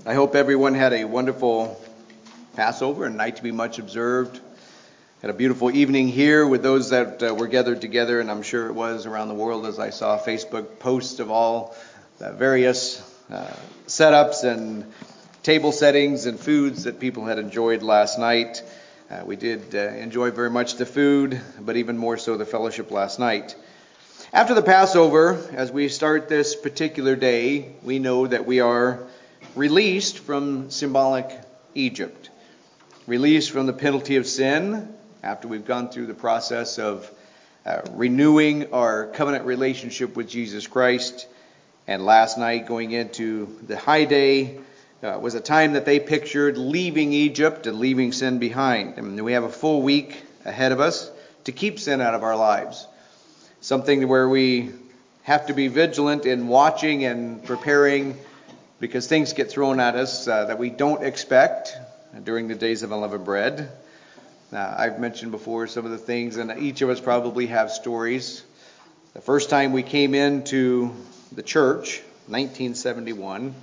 I hope everyone had a wonderful Passover and night to be much observed. Had a beautiful evening here with those that were gathered together, and I'm sure it was around the world as I saw Facebook posts of all the various setups and table settings and foods that people had enjoyed last night. We did enjoy very much the food, but even more so the fellowship last night. After the Passover, as we start this particular day, we know that we are released from symbolic Egypt. Released from the penalty of sin after we've gone through the process of renewing our covenant relationship with Jesus Christ. And last night, going into the high day, was a time that they pictured leaving Egypt and leaving sin behind. And we have a full week ahead of us to keep sin out of our lives. Something where we have to be vigilant in watching and preparing, because things get thrown at us that we don't expect during the days of unleavened bread. I've mentioned before some of the things, and each of us probably have stories. The first time we came into the church, 1971,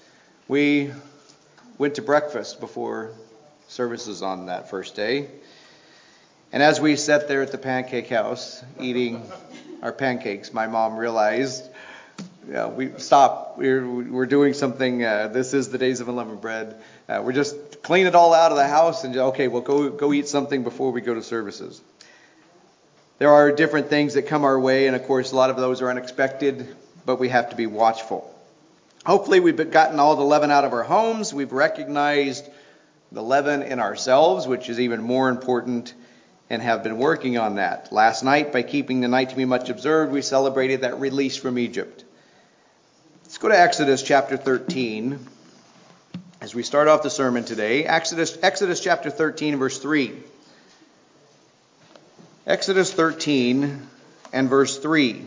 we went to breakfast before services on that first day. And as we sat there at the pancake house eating our pancakes, my mom realized we stopped. We're doing something. This is the days of unleavened bread. We're just clean it all out of the house and okay, we'll go eat something before we go to services. There are different things that come our way, and of course a lot of those are unexpected, but we have to be watchful. Hopefully we've gotten all the leaven out of our homes. We've recognized the leaven in ourselves, which is even more important, and have been working on that. Last night, by keeping the night to be much observed, we celebrated that release from Egypt. Let's go to Exodus chapter 13 as we start off the sermon today. Exodus chapter 13, verse 3. Exodus 13 and verse 3.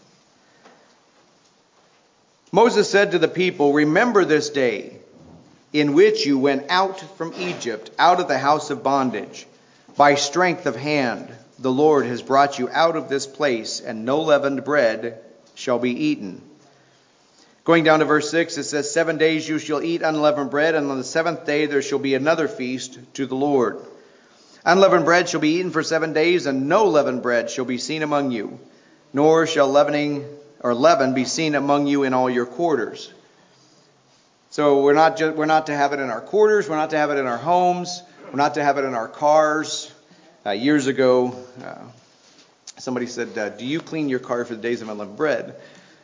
Moses said to the people, "Remember this day in which you went out from Egypt, out of the house of bondage. By strength of hand, the Lord has brought you out of this place, and no leavened bread shall be eaten." Going down to verse 6, it says, 7 days you shall eat unleavened bread, and on the seventh day there shall be another feast to the Lord. Unleavened bread shall be eaten for 7 days, and no leavened bread shall be seen among you, nor shall leaven be seen among you in all your quarters. So we're not to have it in our quarters, we're not to have it in our homes, we're not to have it in our cars. Years ago, somebody said, "Do you clean your car for the days of unleavened bread?"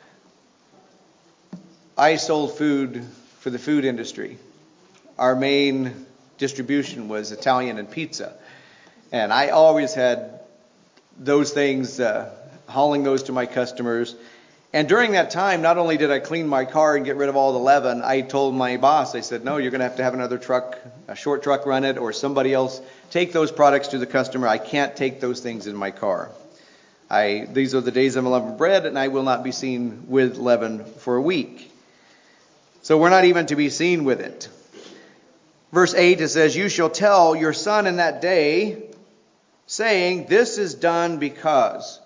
I sold food for the food industry. Our main distribution was Italian and pizza. And I always had those things, hauling those to my customers. And during that time, not only did I clean my car and get rid of all the leaven, I told my boss, I said, "No, you're going to have another truck, a short truck run it, or somebody else take those products to the customer. I can't take those things in my car. These are the days of unleavened bread, and I will not be seen with leaven for a week." So we're not even to be seen with it. Verse 8, it says, "You shall tell your son in that day, saying, this is done because."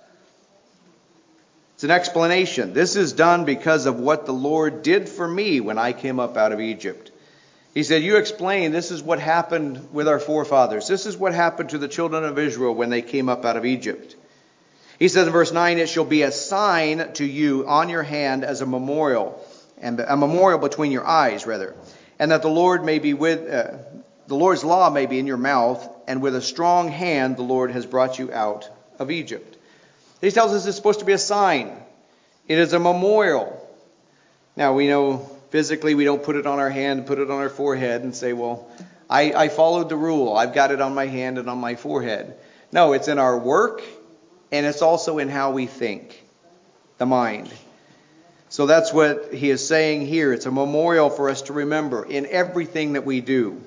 It's an explanation. This is done because of what the Lord did for me when I came up out of Egypt. He said, you explain, this is what happened with our forefathers. This is what happened to the children of Israel when they came up out of Egypt. He says in verse 9, "It shall be a sign to you on your hand as a memorial, and a memorial between your eyes, rather, and that the Lord may be the Lord's law may be in your mouth, and with a strong hand the Lord has brought you out of Egypt." He tells us it's supposed to be a sign. It is a memorial. Now we know physically we don't put it on our hand, put it on our forehead and say, well, I followed the rule. I've got it on my hand and on my forehead. No, it's in our work, and it's also in how we think, the mind. So that's what he is saying here. It's a memorial for us to remember in everything that we do.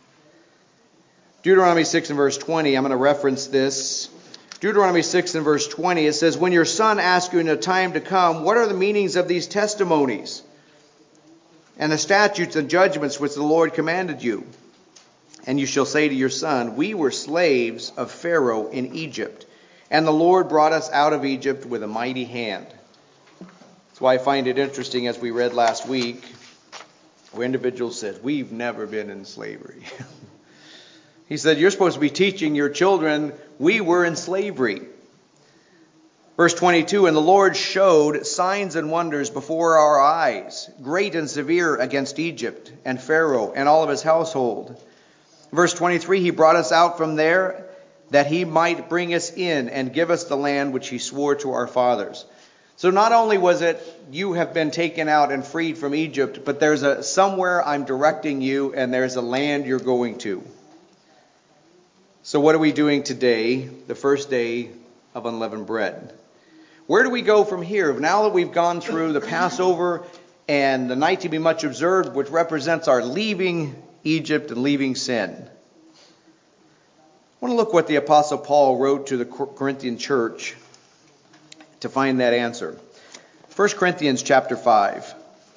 Deuteronomy 6 and verse 20, I'm going to reference this. Deuteronomy 6 and verse 20, it says, "When your son asks you in a time to come, what are the meanings of these testimonies and the statutes and judgments which the Lord commanded you? And you shall say to your son, we were slaves of Pharaoh in Egypt, and the Lord brought us out of Egypt with a mighty hand." That's why I find it interesting, as we read last week, where individuals said, we've never been in slavery. He said, you're supposed to be teaching your children we were in slavery. Verse 22, and the Lord showed signs and wonders before our eyes, great and severe against Egypt and Pharaoh and all of his household. Verse 23, he brought us out from there that he might bring us in and give us the land which he swore to our fathers. So not only was it you have been taken out and freed from Egypt, but there's a somewhere I'm directing you and there's a land you're going to. So what are we doing today, the first day of unleavened bread? Where do we go from here? Now that we've gone through the Passover and the night to be much observed, which represents our leaving Egypt and leaving sin. I want to look what the Apostle Paul wrote to the Corinthian church to find that answer. 1 Corinthians chapter 5.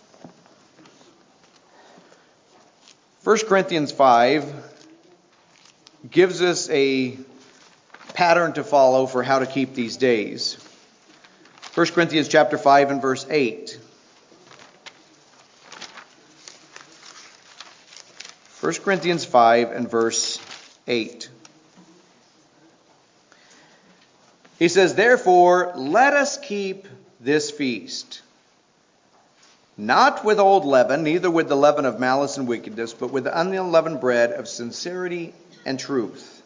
1 Corinthians 5 gives us a pattern to follow for how to keep these days. 1 Corinthians chapter 5 and verse 8. 1 Corinthians 5 and verse 8. He says, therefore, let us keep this feast, not with old leaven, neither with the leaven of malice and wickedness, but with the unleavened bread of sincerity and truth.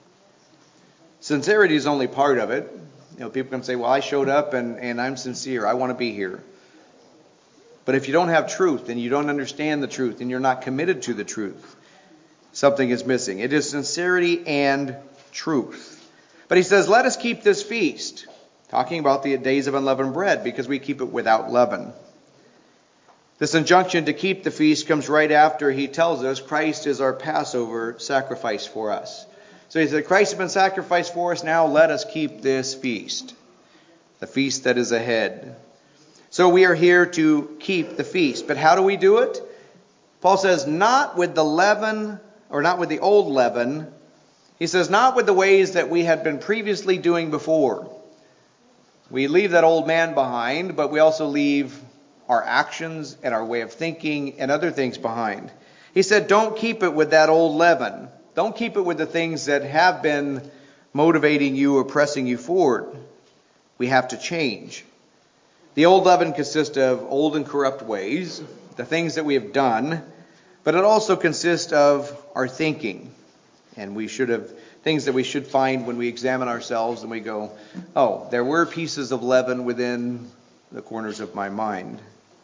Sincerity is only part of it. People can say, well, I showed up and I'm sincere. I want to be here. But if you don't have truth and you don't understand the truth and you're not committed to the truth, something is missing. It is sincerity and truth. But he says, let us keep this feast. Talking about the days of unleavened bread because we keep it without leaven. This injunction to keep the feast comes right after he tells us Christ is our Passover sacrifice for us. So he said, Christ has been sacrificed for us. Now let us keep this feast. The feast that is ahead. So we are here to keep the feast. But how do we do it? Paul says, not with the leaven, or not with the old leaven. He says, not with the ways that we had been previously doing before. We leave that old man behind, but we also leave our actions and our way of thinking and other things behind. He said, don't keep it with that old leaven. Don't keep it with the things that have been motivating you or pressing you forward. We have to change. The old leaven consists of old and corrupt ways, the things that we have done, but it also consists of our thinking. And we should have things that we should find when we examine ourselves and we go, oh, there were pieces of leaven within the corners of my mind.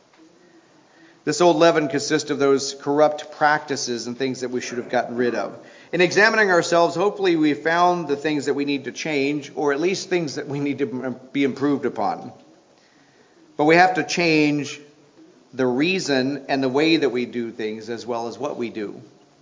This old leaven consists of those corrupt practices and things that we should have gotten rid of. In examining ourselves, hopefully we found the things that we need to change, or at least things that we need to be improved upon. But we have to change the reason and the way that we do things as well as what we do.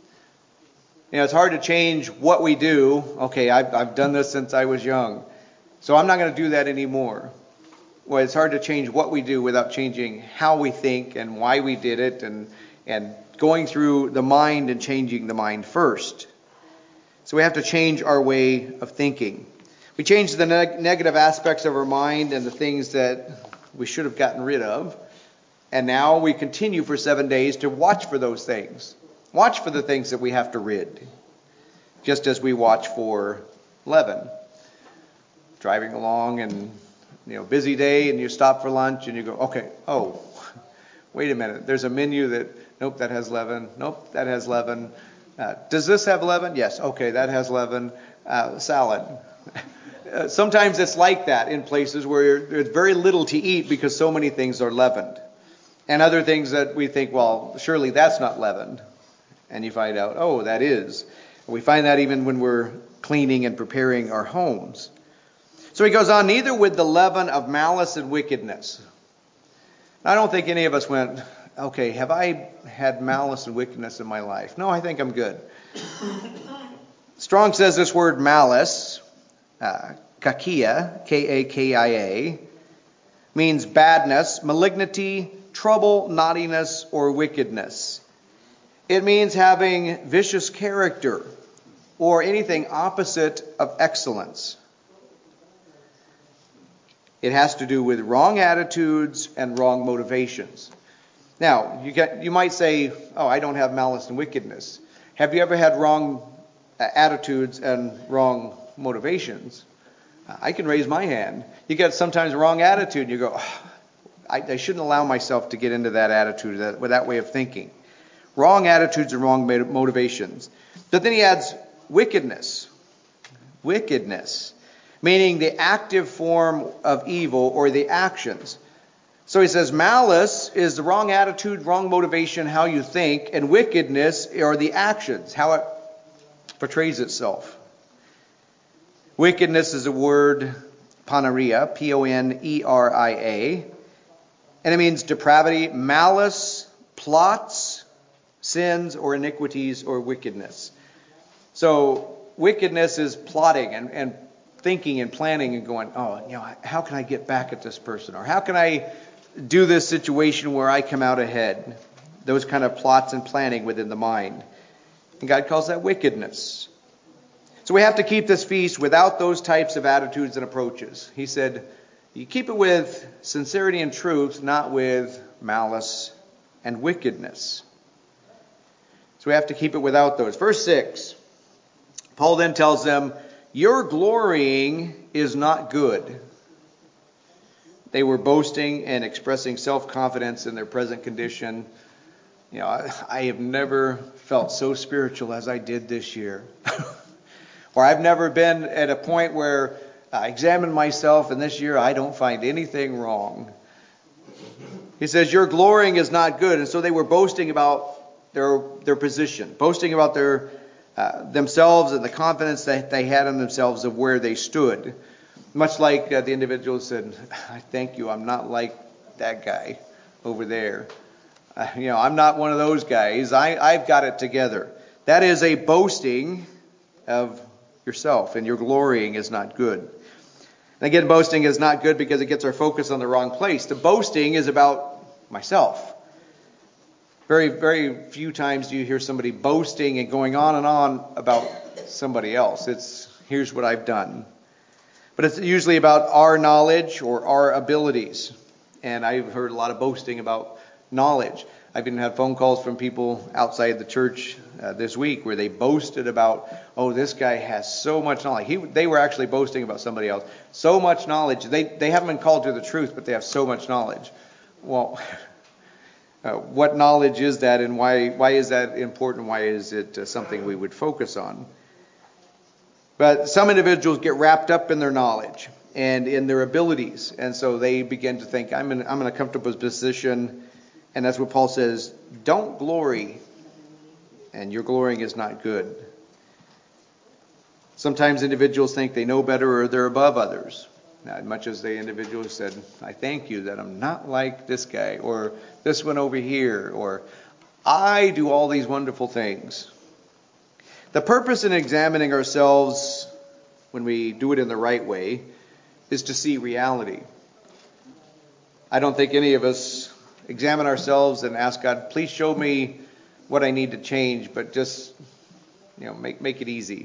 It's hard to change what we do. Okay, I've done this since I was young, so I'm not going to do that anymore. Well, it's hard to change what we do without changing how we think and why we did it and going through the mind and changing the mind first. So we have to change our way of thinking. We change the negative aspects of our mind and the things that we should have gotten rid of. And now we continue for 7 days to watch for those things. Watch for the things that we have to rid. Just as we watch for leaven. Driving along and busy day, and you stop for lunch, and you go, okay, oh, wait a minute. There's a menu that, nope, that has leaven. Nope, that has leaven. Does this have leaven? Yes, okay, that has leaven. Salad. Sometimes it's like that in places where there's very little to eat because so many things are leavened. And other things that we think, well, surely that's not leavened. And you find out, oh, that is. And we find that even when we're cleaning and preparing our homes. So he goes on, neither with the leaven of malice and wickedness. Now, I don't think any of us went, okay, have I had malice and wickedness in my life? No, I think I'm good. Strong says this word malice, kakia, K-A-K-I-A, means badness, malignity, trouble, naughtiness, or wickedness. It means having vicious character or anything opposite of excellence. It has to do with wrong attitudes and wrong motivations. Now, you might say, oh, I don't have malice and wickedness. Have you ever had wrong attitudes and wrong motivations? I can raise my hand. You get sometimes a wrong attitude, and you go, oh, I shouldn't allow myself to get into that attitude, that way of thinking. Wrong attitudes and wrong motivations. But then he adds wickedness. Wickedness, meaning the active form of evil or the actions. So he says malice is the wrong attitude, wrong motivation, how you think, and wickedness are the actions, how it portrays itself. Wickedness is a word poneria, Poneria, and it means depravity, malice, plots, sins, or iniquities, or wickedness. So wickedness is plotting and thinking and planning and going, oh, how can I get back at this person? Or how can I do this situation where I come out ahead? Those kind of plots and planning within the mind. And God calls that wickedness. So we have to keep this feast without those types of attitudes and approaches. He said, you keep it with sincerity and truth, not with malice and wickedness. So we have to keep it without those. Verse 6, Paul then tells them, your glorying is not good. They were boasting and expressing self-confidence in their present condition. I have never felt so spiritual as I did this year. Or I've never been at a point where I examine myself, and this year I don't find anything wrong. He says, your glorying is not good. And so they were boasting about their position, boasting about their themselves and the confidence that they had in themselves of where they stood. Much like the individual said, I thank you, I'm not like that guy over there. I'm not one of those guys. I've got it together. That is a boasting of yourself, and your glorying is not good. And again, boasting is not good because it gets our focus on the wrong place. The boasting is about myself. Very, very few times do you hear somebody boasting and going on and on about somebody else. It's, here's what I've done. But it's usually about our knowledge or our abilities. And I've heard a lot of boasting about knowledge. I've even had phone calls from people outside the church this week where they boasted about, oh, this guy has so much knowledge. They were actually boasting about somebody else. So much knowledge. They haven't been called to the truth, but they have so much knowledge. Well, what knowledge is that, and why is that important? Why is it something we would focus on? But some individuals get wrapped up in their knowledge and in their abilities. And so they begin to think, I'm in a comfortable position. And that's what Paul says, don't glory. And your glorying is not good. Sometimes individuals think they know better or they're above others. Now, much as the individual said, I thank you that I'm not like this guy or this one over here, or I do all these wonderful things. The purpose in examining ourselves when we do it in the right way is to see reality. I don't think any of us examine ourselves and ask God, please show me what I need to change, but just make it easy.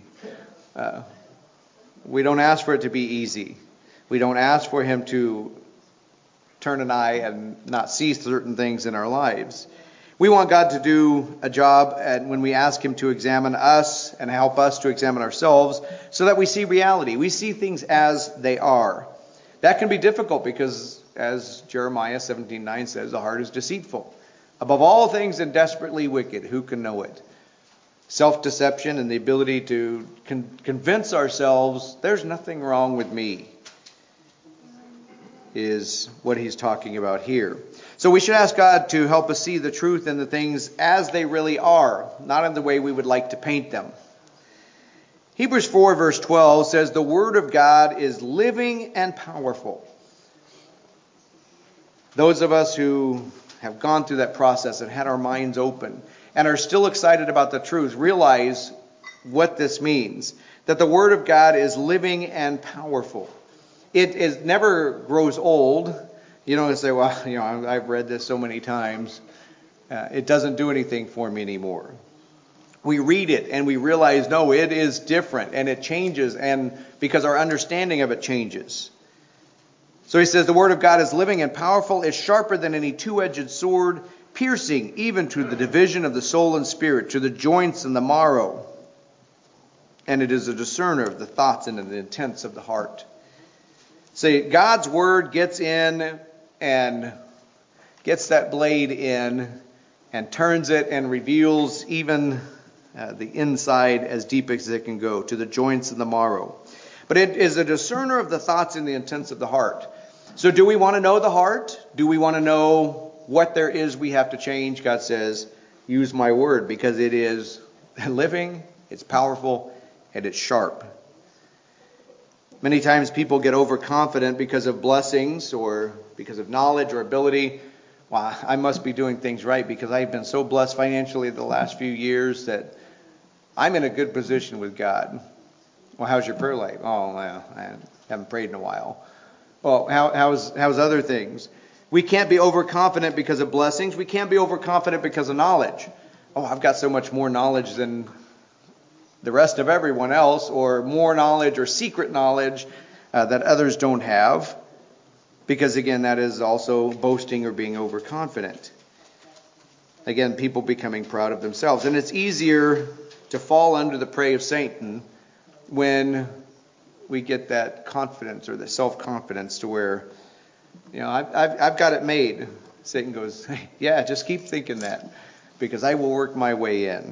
We don't ask for it to be easy. We don't ask for him to turn an eye and not see certain things in our lives. We want God to do a job, and when we ask him to examine us and help us to examine ourselves so that we see reality. We see things as they are. That can be difficult because, as Jeremiah 17:9 says, the heart is deceitful. Above all things and desperately wicked, who can know it? Self-deception and the ability to convince ourselves there's nothing wrong with me is what he's talking about here. So we should ask God to help us see the truth in the things as they really are, not in the way we would like to paint them. Hebrews 4 verse 12 says, the word of God is living and powerful. Those of us who have gone through that process and had our minds open and are still excited about the truth realize what this means. That the word of God is living and powerful. It never grows old. You don't say, well, I've read this so many times. It doesn't do anything for me anymore. We read it and we realize, no, it is different and it changes, and because our understanding of it changes. So he says the word of God is living and powerful, is sharper than any two-edged sword, piercing even to the division of the soul and spirit, to the joints and the marrow. And it is a discerner of the thoughts and of the intents of the heart. See, God's word gets in and gets that blade in and turns it and reveals even the inside as deep as it can go, to the joints and the marrow. But it is a discerner of the thoughts and the intents of the heart. So do we want to know the heart? Do we want to know what there is we have to change? God says, use my word, because it is living, it's powerful, and it's sharp. Many times people get overconfident because of blessings or because of knowledge or ability. Well, I must be doing things right because I've been so blessed financially the last few years that I'm in a good position with God. Well, how's your prayer life? Oh, well, I haven't prayed in a while. Well, how's other things? We can't be overconfident because of blessings. We can't be overconfident because of knowledge. Oh, I've got so much more knowledge than the rest of everyone else, or more knowledge or secret knowledge that others don't have. Because, again, that is also boasting or being overconfident. Again, people becoming proud of themselves. And it's easier to fall under the prey of Satan when we get that confidence or the self-confidence to where, I've got it made. Satan goes, hey, yeah, just keep thinking that, because I will work my way in.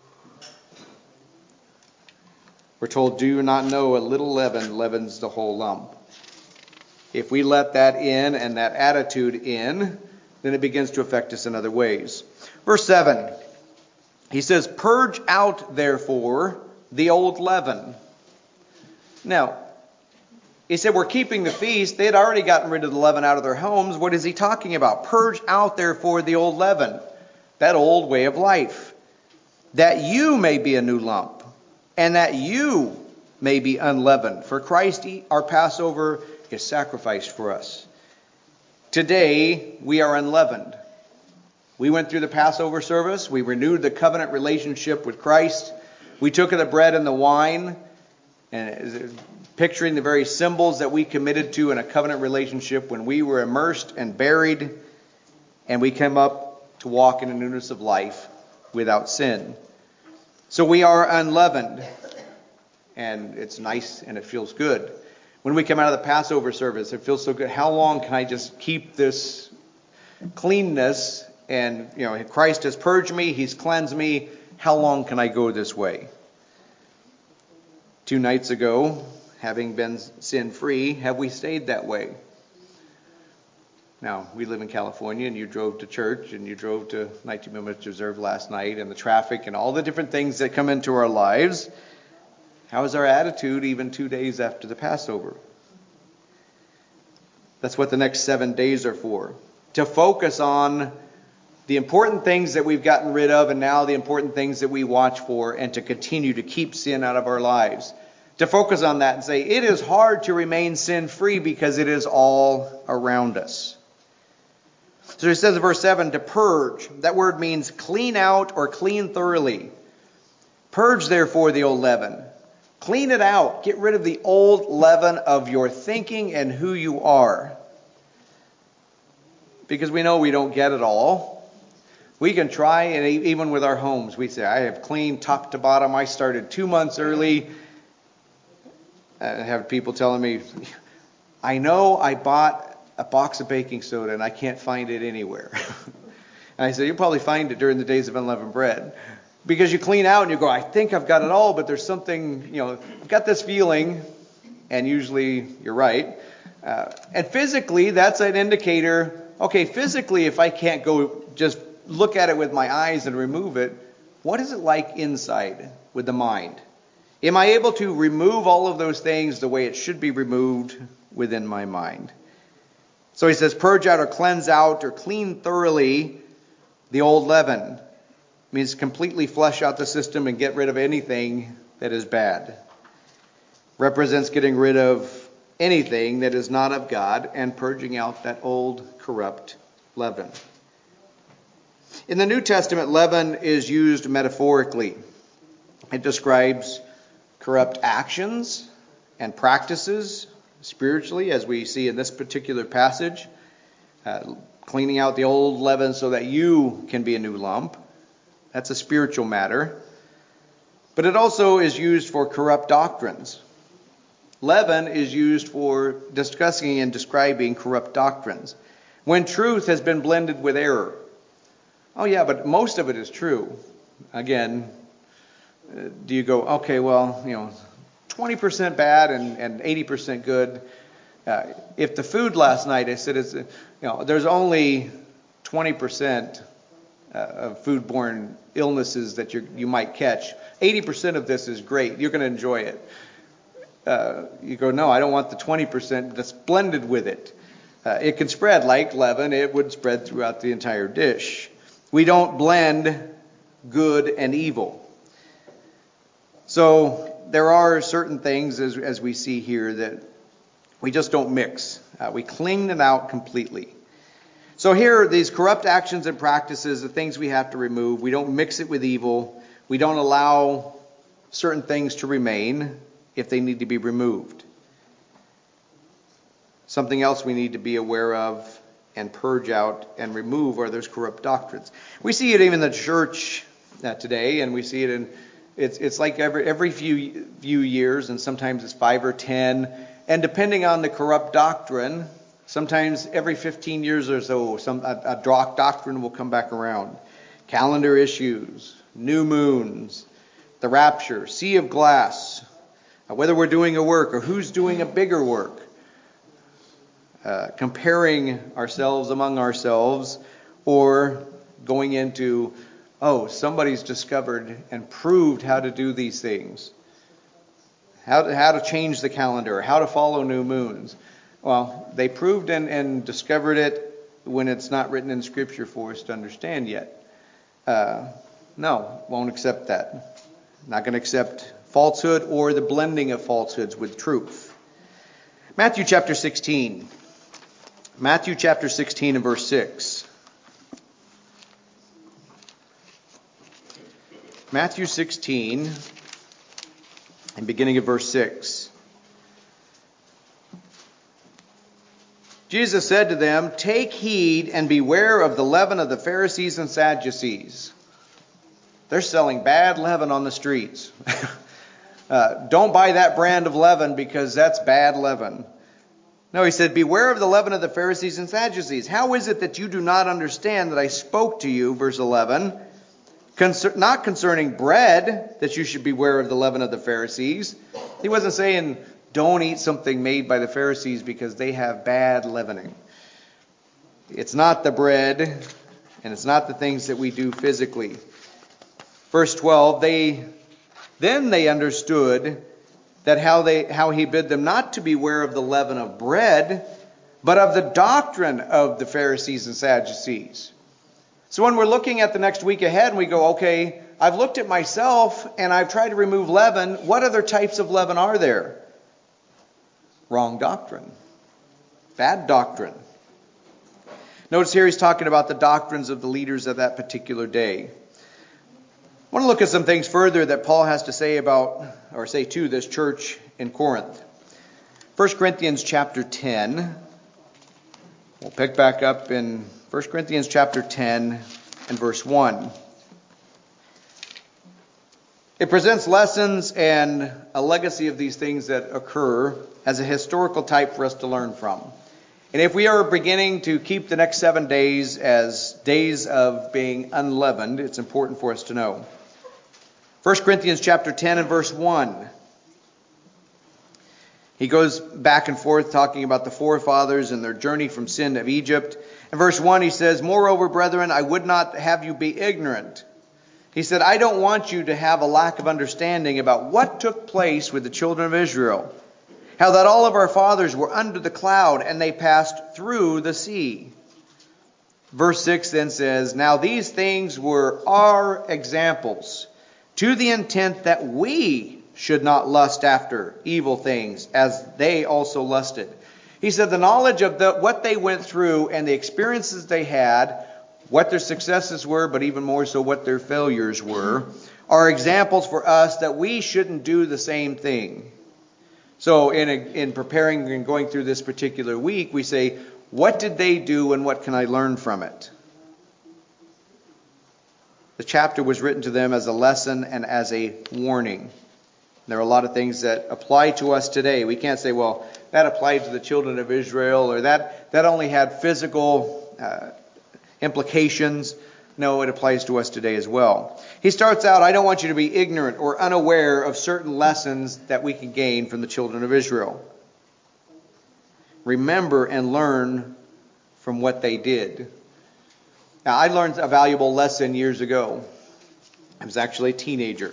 We're told, do you not know a little leaven leavens the whole lump? If we let that in and that attitude in, then it begins to affect us in other ways. Verse 7, he says, purge out, therefore, the old leaven. Now, he said we're keeping the feast. They had already gotten rid of the leaven out of their homes. What is he talking about? Purge out, therefore, the old leaven, that old way of life, that you may be a new lump, and that you may be unleavened. For Christ, our Passover, is sacrificed for us. Today, we are unleavened. We went through the Passover service. We renewed the covenant relationship with Christ. We took of the bread and the wine, and picturing the very symbols that we committed to in a covenant relationship when we were immersed and buried, and we came up to walk in a newness of life without sin. So we are unleavened, and it's nice and it feels good. When we come out of the Passover service, it feels so good. How long can I just keep this cleanness? And, Christ has purged me. He's cleansed me. How long can I go this way? 2 nights ago, having been sin-free, have we stayed that way? Now, we live in California, and you drove to church, and you drove to Night to be Much Observed last night, and the traffic and all the different things that come into our lives. How is our attitude even 2 days after the Passover? That's what the next 7 days are for. To focus on the important things that we've gotten rid of, and now the important things that we watch for, and to continue to keep sin out of our lives. To focus on that and say, it is hard to remain sin-free because it is all around us. So he says in verse 7, to purge. That word means clean out or clean thoroughly. Purge, therefore, the old leaven. Clean it out. Get rid of the old leaven of your thinking and who you are. Because we know we don't get it all. We can try, and even with our homes, we say, I have cleaned top to bottom. I started 2 months early. I have people telling me, I know I bought a box of baking soda and I can't find it anywhere. And I say, you'll probably find it during the days of unleavened bread. Because you clean out and you go, I think I've got it all, but there's something, I've got this feeling, and usually you're right. And physically, that's an indicator. Okay, physically, if I can't go just look at it with my eyes and remove it, what is it like inside with the mind? Am I able to remove all of those things the way it should be removed within my mind? So he says, purge out or cleanse out or clean thoroughly the old leaven. It means completely flush out the system and get rid of anything that is bad. Represents getting rid of anything that is not of God and purging out that old corrupt leaven. In the New Testament, leaven is used metaphorically. It describes corrupt actions and practices spiritually, as we see in this particular passage. cleaning out the old leaven so that you can be a new lump. That's a spiritual matter. But it also is used for corrupt doctrines. Leaven is used for discussing and describing corrupt doctrines. When truth has been blended with error. Oh yeah, but most of it is true. Again, do you go, okay, well, 20% bad and 80% good. If the food last night, I said, there's only 20% of foodborne illnesses that you might catch. 80% of this is great. You're going to enjoy it. You go, no, I don't want the 20% that's blended with it. It can spread like leaven. It would spread throughout the entire dish. We don't blend good and evil. So there are certain things, as we see here, that we just don't mix. We clean them out completely. So here are these corrupt actions and practices, the things we have to remove. We don't mix it with evil. We don't allow certain things to remain if they need to be removed. Something else we need to be aware of and purge out and remove are those corrupt doctrines. We see it even in the church today, and we see it it's like every few years, and sometimes it's 5 or 10, and depending on the corrupt doctrine, sometimes every 15 years or so, a doctrine will come back around. Calendar issues, new moons, the rapture, sea of glass, whether we're doing a work or who's doing a bigger work. Comparing ourselves among ourselves, or going into, somebody's discovered and proved how to do these things. How to change the calendar, how to follow new moons. Well, they proved and discovered it when it's not written in Scripture for us to understand yet. No, won't accept that. Not going to accept falsehood or the blending of falsehoods with truth. Matthew chapter 16. Matthew chapter 16 and verse 6. Matthew 16 and beginning of verse 6. Jesus said to them, "Take heed and beware of the leaven of the Pharisees and Sadducees." They're selling bad leaven on the streets. Don't buy that brand of leaven because that's bad leaven. No, he said, beware of the leaven of the Pharisees and Sadducees. How is it that you do not understand that I spoke to you, verse 11, not concerning bread, that you should beware of the leaven of the Pharisees. He wasn't saying don't eat something made by the Pharisees because they have bad leavening. It's not the bread, and it's not the things that we do physically. Verse 12, then they understood that how he bid them not to beware of the leaven of bread, but of the doctrine of the Pharisees and Sadducees. So when we're looking at the next week ahead and we go, okay, I've looked at myself and I've tried to remove leaven. What other types of leaven are there? Wrong doctrine. Bad doctrine. Notice here he's talking about the doctrines of the leaders of that particular day. I want to look at some things further that Paul has to say about, or say to this church in Corinth. 1 Corinthians chapter 10. We'll pick back up in 1 Corinthians chapter 10 and verse 1. It presents lessons and a legacy of these things that occur as a historical type for us to learn from. And if we are beginning to keep the next 7 days as days of being unleavened, it's important for us to know. 1 Corinthians chapter 10 and verse 1. He goes back and forth talking about the forefathers and their journey from sin of Egypt. In verse 1 he says, "Moreover, brethren, I would not have you be ignorant." He said, I don't want you to have a lack of understanding about what took place with the children of Israel. How that all of our fathers were under the cloud and they passed through the sea. Verse 6 then says, "Now these things were our examples, to the intent that we should not lust after evil things, as they also lusted." He said the knowledge of what they went through and the experiences they had, what their successes were, but even more so what their failures were, are examples for us that we shouldn't do the same thing. So in preparing and going through this particular week, we say, What did they do and what can I learn from it? The chapter was written to them as a lesson and as a warning. There are a lot of things that apply to us today. We can't say, well, that applied to the children of Israel, or that only had physical implications. No, it applies to us today as well. He starts out, I don't want you to be ignorant or unaware of certain lessons that we can gain from the children of Israel. Remember and learn from what they did. Now, I learned a valuable lesson years ago. I was actually a teenager.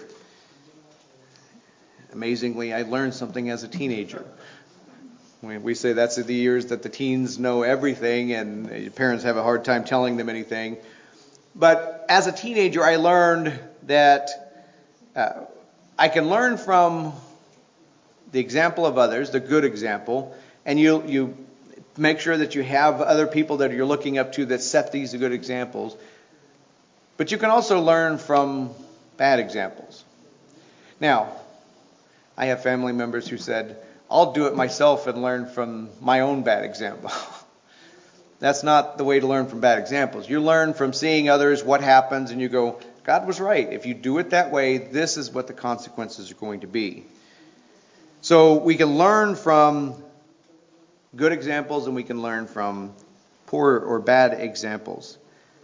Amazingly, I learned something as a teenager. We say that's the years that the teens know everything and parents have a hard time telling them anything. But as a teenager, I learned that I can learn from the example of others, the good example, and you make sure that you have other people that you're looking up to that set these good examples. But you can also learn from bad examples. Now, I have family members who said, I'll do it myself and learn from my own bad example. That's not the way to learn from bad examples. You learn from seeing others, what happens, and you go, God was right. If you do it that way, this is what the consequences are going to be. So we can learn from good examples and we can learn from poor or bad examples.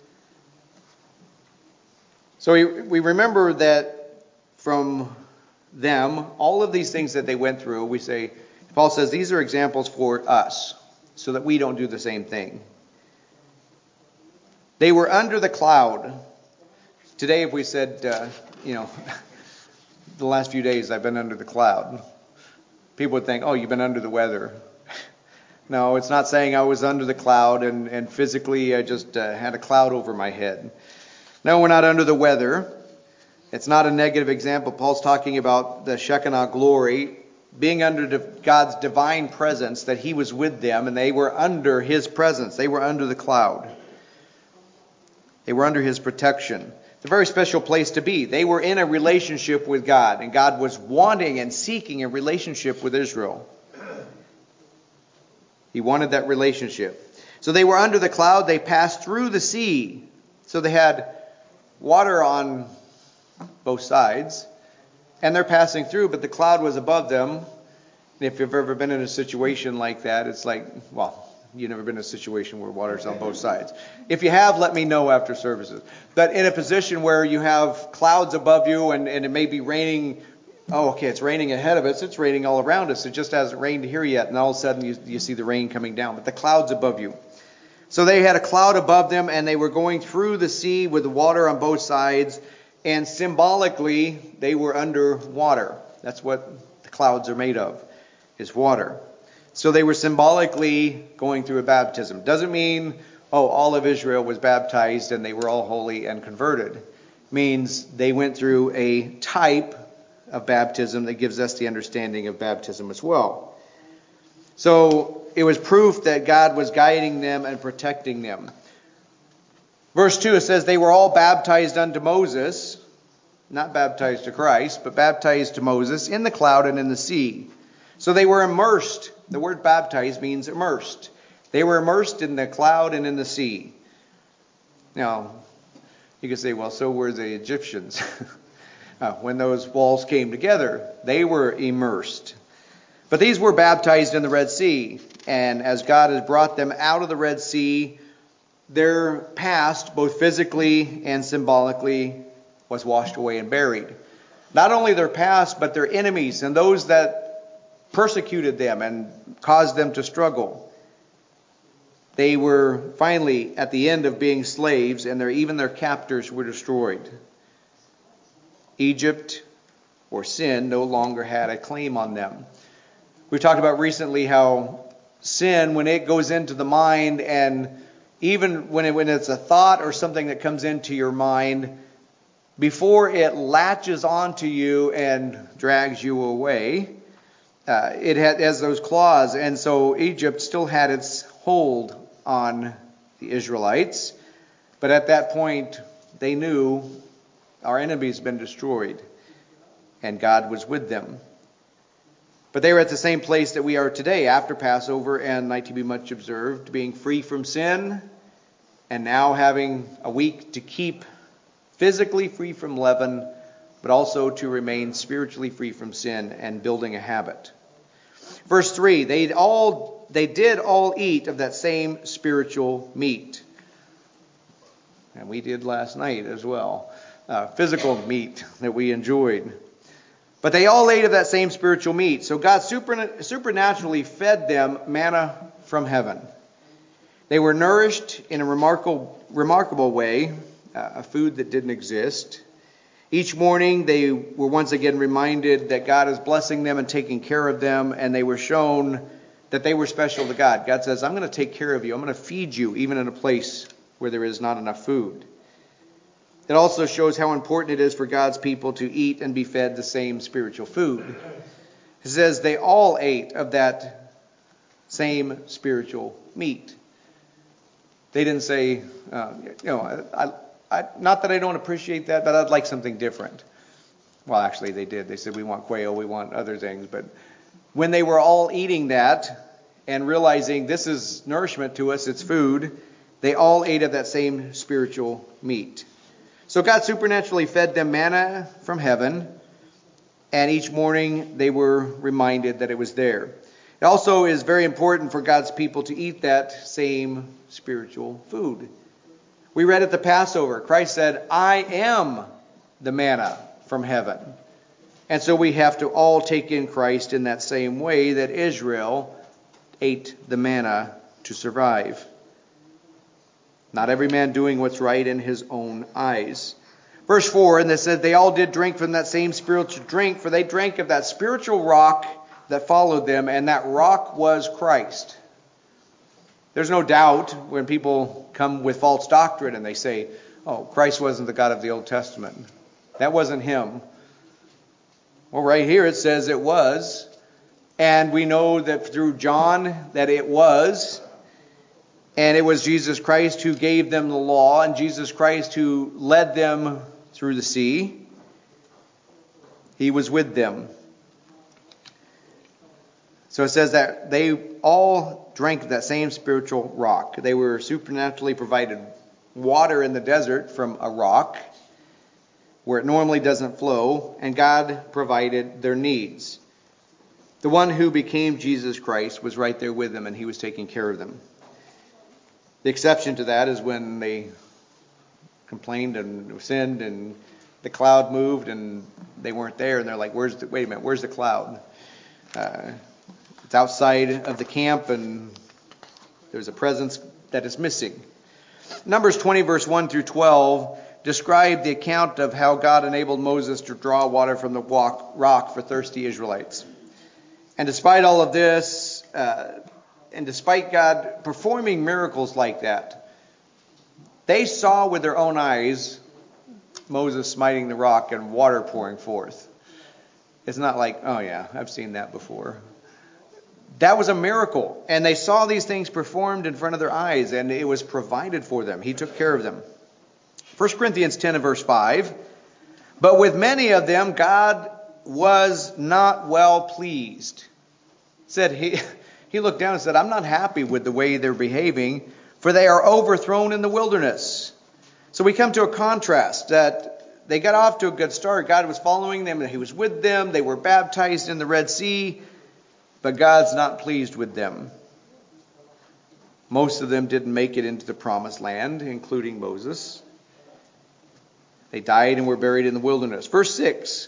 So we remember that from them, all of these things that they went through, we say, Paul says these are examples for us so that we don't do the same thing. They were under the cloud. Today, if we said, the last few days I've been under the cloud, people would think, oh, you've been under the weather. No, it's not saying I was under the cloud and physically I just had a cloud over my head. No, we're not under the weather. It's not a negative example. Paul's talking about the Shekinah glory, being under God's divine presence, that he was with them and they were under his presence. They were under the cloud. They were under his protection. It's a very special place to be. They were in a relationship with God, and God was wanting and seeking a relationship with Israel. He wanted that relationship. So they were under the cloud. They passed through the sea. So they had water on both sides, and they're passing through, but the cloud was above them. And if you've ever been in a situation like that, it's like, well, you've never been in a situation where water's on both sides. If you have, let me know after services. But in a position where you have clouds above you and it may be raining, it's raining ahead of us, it's raining all around us. It just hasn't rained here yet, and all of a sudden you see the rain coming down. But the cloud's above you. So they had a cloud above them, and they were going through the sea with the water on both sides, and symbolically they were under water. That's what the clouds are made of, is water. So they were symbolically going through a baptism. Doesn't mean, all of Israel was baptized and they were all holy and converted. It means they went through a type of baptism that gives us the understanding of baptism as well. So it was proof that God was guiding them and protecting them. Verse 2, it says they were all baptized unto Moses, not baptized to Christ, but baptized to Moses in the cloud and in the sea. So they were immersed. The word baptized means immersed. They were immersed in the cloud and in the sea. Now, you could say, well, so were the Egyptians. When those walls came together, they were immersed. But these were baptized in the Red Sea. And as God has brought them out of the Red Sea, their past, both physically and symbolically, was washed away and buried. Not only their past, but their enemies and those that persecuted them and caused them to struggle. They were finally at the end of being slaves, and even their captors were destroyed. Egypt, or sin, no longer had a claim on them. We talked about recently how sin, when it goes into the mind, and even when it's a thought or something that comes into your mind, before it latches onto you and drags you away, it has those claws. And so Egypt still had its hold on the Israelites. But at that point, they knew our enemy's been destroyed, and God was with them. But they were at the same place that we are today after Passover and Night to be Much Observed, being free from sin, and now having a week to keep physically free from leaven, but also to remain spiritually free from sin and building a habit. Verse 3, they did all eat of that same spiritual meat. And we did last night as well. Physical meat that we enjoyed. But they all ate of that same spiritual meat. So God supernaturally fed them manna from heaven. They were nourished in a remarkable way, a food that didn't exist. Each morning they were once again reminded that God is blessing them and taking care of them, and they were shown that they were special to God. God says, I'm going to take care of you. I'm going to feed you even in a place where there is not enough food. It also shows how important it is for God's people to eat and be fed the same spiritual food. It says they all ate of that same spiritual meat. They didn't say, not that I don't appreciate that, but I'd like something different. Well, actually they did. They said, we want quail, we want other things. But when they were all eating that and realizing this is nourishment to us, it's food, they all ate of that same spiritual meat. So God supernaturally fed them manna from heaven, and each morning they were reminded that it was there. It also is very important for God's people to eat that same spiritual food. We read at the Passover, Christ said, I am the manna from heaven. And so we have to all take in Christ in that same way that Israel ate the manna to survive. Not every man doing what's right in his own eyes. Verse 4, and they said they all did drink from that same spiritual drink, for they drank of that spiritual rock that followed them, and that rock was Christ. There's no doubt when people come with false doctrine and they say, oh, Christ wasn't the God of the Old Testament. That wasn't him. Well, right here it says it was. And we know that through John that it was. And it was Jesus Christ who gave them the law, and Jesus Christ who led them through the sea. He was with them. So it says that they all drank that same spiritual rock. They were supernaturally provided water in the desert from a rock where it normally doesn't flow, and God provided their needs. The one who became Jesus Christ was right there with them, and he was taking care of them. The exception to that is when they complained and sinned and the cloud moved and they weren't there, and they're like, wait a minute, where's the cloud? It's outside of the camp and there's a presence that is missing. Numbers 20 verse 1 through 12 describe the account of how God enabled Moses to draw water from the rock for thirsty Israelites. And despite all of this, and despite God performing miracles like that, they saw with their own eyes Moses smiting the rock and water pouring forth. It's not like, oh yeah, I've seen that before. That was a miracle. And they saw these things performed in front of their eyes, and it was provided for them. He took care of them. 1 Corinthians 10 and verse 5. But with many of them God was not well pleased. He looked down and said, I'm not happy with the way they're behaving, for they are overthrown in the wilderness. So we come to a contrast that they got off to a good start. God was following them and he was with them. They were baptized in the Red Sea, but God's not pleased with them. Most of them didn't make it into the promised land, including Moses. They died and were buried in the wilderness. Verse 6.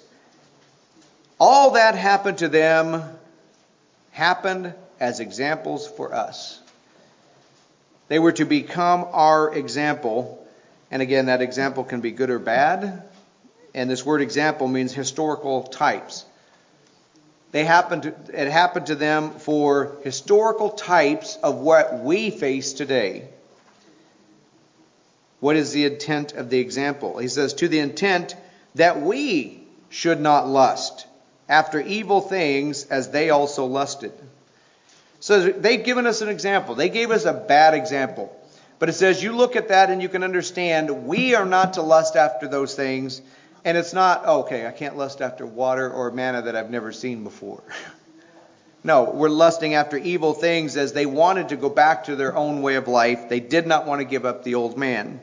All that happened to them happened as examples for us. They were to become our example. And again, that example can be good or bad. And this word example means historical types. It happened to them for historical types of what we face today. What is the intent of the example? He says, to the intent that we should not lust after evil things as they also lusted. So they've given us an example. They gave us a bad example. But it says you look at that and you can understand we are not to lust after those things. And it's not, okay, I can't lust after water or manna that I've never seen before. No, we're lusting after evil things as they wanted to go back to their own way of life. They did not want to give up the old man.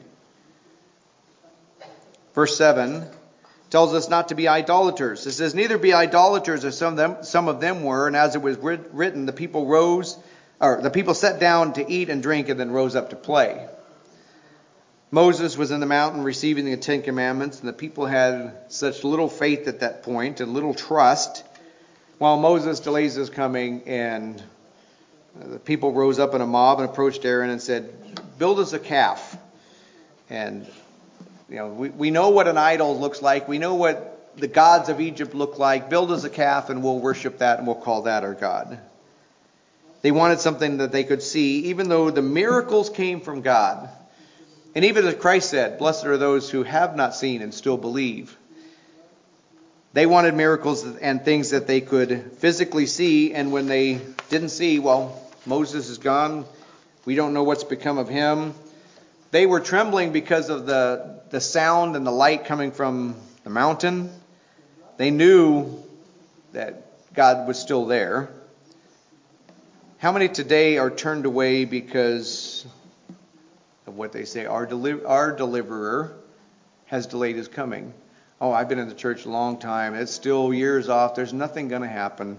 Verse 7 tells us not to be idolaters. It says, neither be idolaters as some of them were, and as it was written, the people sat down to eat and drink and then rose up to play. Moses was in the mountain receiving the Ten Commandments, and the people had such little faith at that point and little trust. While Moses delays his coming, and the people rose up in a mob and approached Aaron and said, build us a calf. And we know what an idol looks like. We know what the gods of Egypt look like. Build us a calf and we'll worship that and we'll call that our God. They wanted something that they could see, even though the miracles came from God. And even as Christ said, blessed are those who have not seen and still believe. They wanted miracles and things that they could physically see, and when they didn't see, well, Moses is gone. We don't know what's become of him. They were trembling because of the sound and the light coming from the mountain. They knew that God was still there. How many today are turned away because of what they say? Our deliverer has delayed his coming. Oh, I've been in the church a long time. It's still years off. There's nothing going to happen.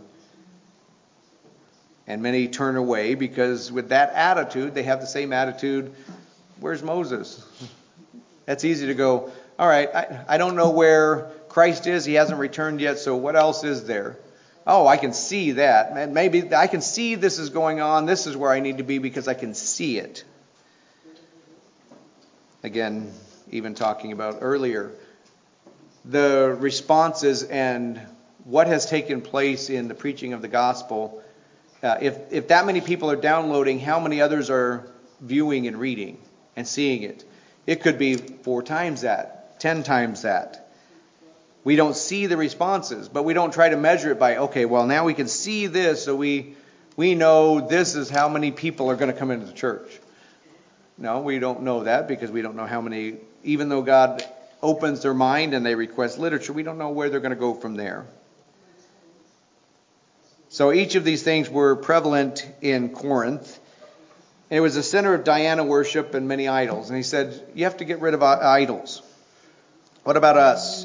And many turn away because with that attitude, they have the same attitude. Where's Moses? That's easy to go, all right, I don't know where Christ is. He hasn't returned yet, so what else is there? Oh, I can see that. Maybe I can see this is going on. This is where I need to be because I can see it. Again, even talking about earlier, the responses and what has taken place in the preaching of the gospel. If that many people are downloading, how many others are viewing and reading and seeing it? It could be 4 times that, 10 times that. We don't see the responses, but we don't try to measure it by, okay, well, now we can see this, so we know this is how many people are going to come into the church. No, we don't know that because we don't know how many, even though God opens their mind and they request literature, we don't know where they're going to go from there. So each of these things were prevalent in Corinth. And it was the center of Diana worship and many idols. And he said, you have to get rid of idols. What about us?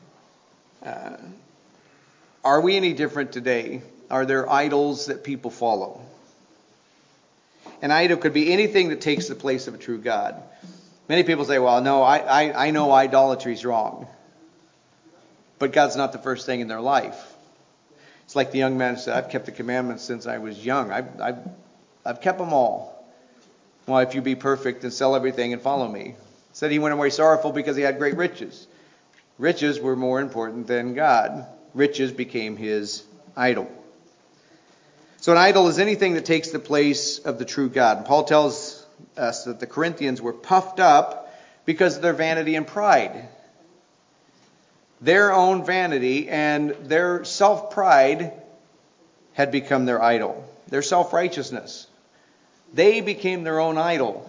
Are we any different today? Are there idols that people follow? An idol could be anything that takes the place of a true God. Many people say, well, no, I know idolatry is wrong. But God's not the first thing in their life. It's like the young man who said, I've kept the commandments since I was young. I've kept them all. Well, if you be perfect, then sell everything and follow me. Said he went away sorrowful because he had great riches. Riches were more important than God. Riches became his idol. So an idol is anything that takes the place of the true God. And Paul tells us that the Corinthians were puffed up because of their vanity and pride. Their own vanity and their self-pride had become their idol. Their self-righteousness. They became their own idol.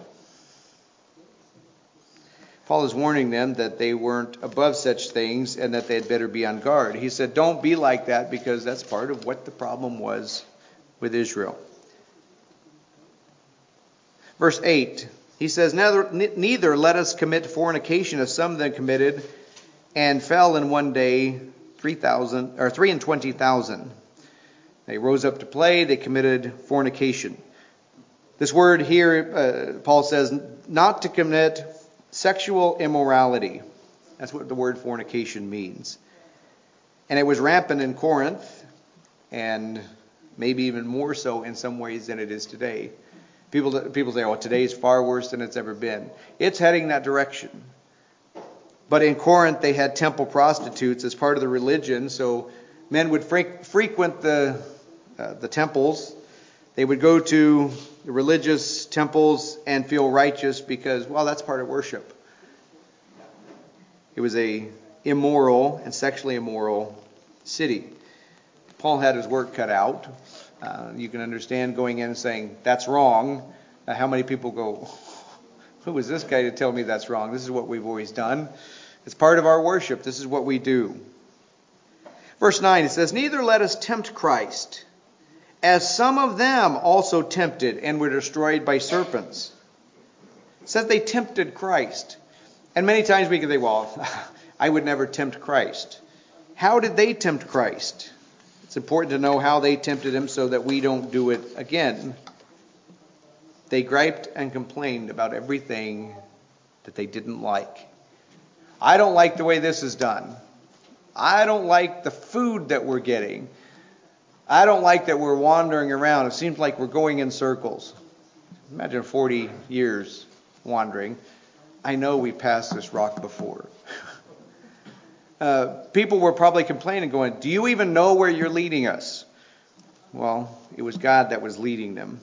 Paul is warning them that they weren't above such things and that they had better be on guard. He said, don't be like that because that's part of what the problem was with Israel. Verse 8, he says, neither let us commit fornication as some of them committed and fell in one day 23,000. They rose up to play, they committed fornication. This word here, Paul says, not to commit sexual immorality. That's what the word fornication means. And it was rampant in Corinth, and maybe even more so in some ways than it is today. People say, oh, today is far worse than it's ever been. It's heading that direction. But in Corinth, they had temple prostitutes as part of the religion, so men would frequent the temples. They would go to the religious temples and feel righteous because, well, that's part of worship. It was a immoral and sexually immoral city. Paul had his work cut out. You can understand going in and saying, that's wrong. How many people go, who is this guy to tell me that's wrong? This is what we've always done. It's part of our worship. This is what we do. Verse 9, it says, neither let us tempt Christ, as some of them also tempted and were destroyed by serpents. It says they tempted Christ. And many times we can think, well, I would never tempt Christ. How did they tempt Christ? It's important to know how they tempted him so that we don't do it again. They griped and complained about everything that they didn't like. I don't like the way this is done. I don't like the food that we're getting. I don't like that we're wandering around. It seems like we're going in circles. Imagine 40 years wandering. I know we passed this rock before. People were probably complaining, going, do you even know where you're leading us? Well, it was God that was leading them.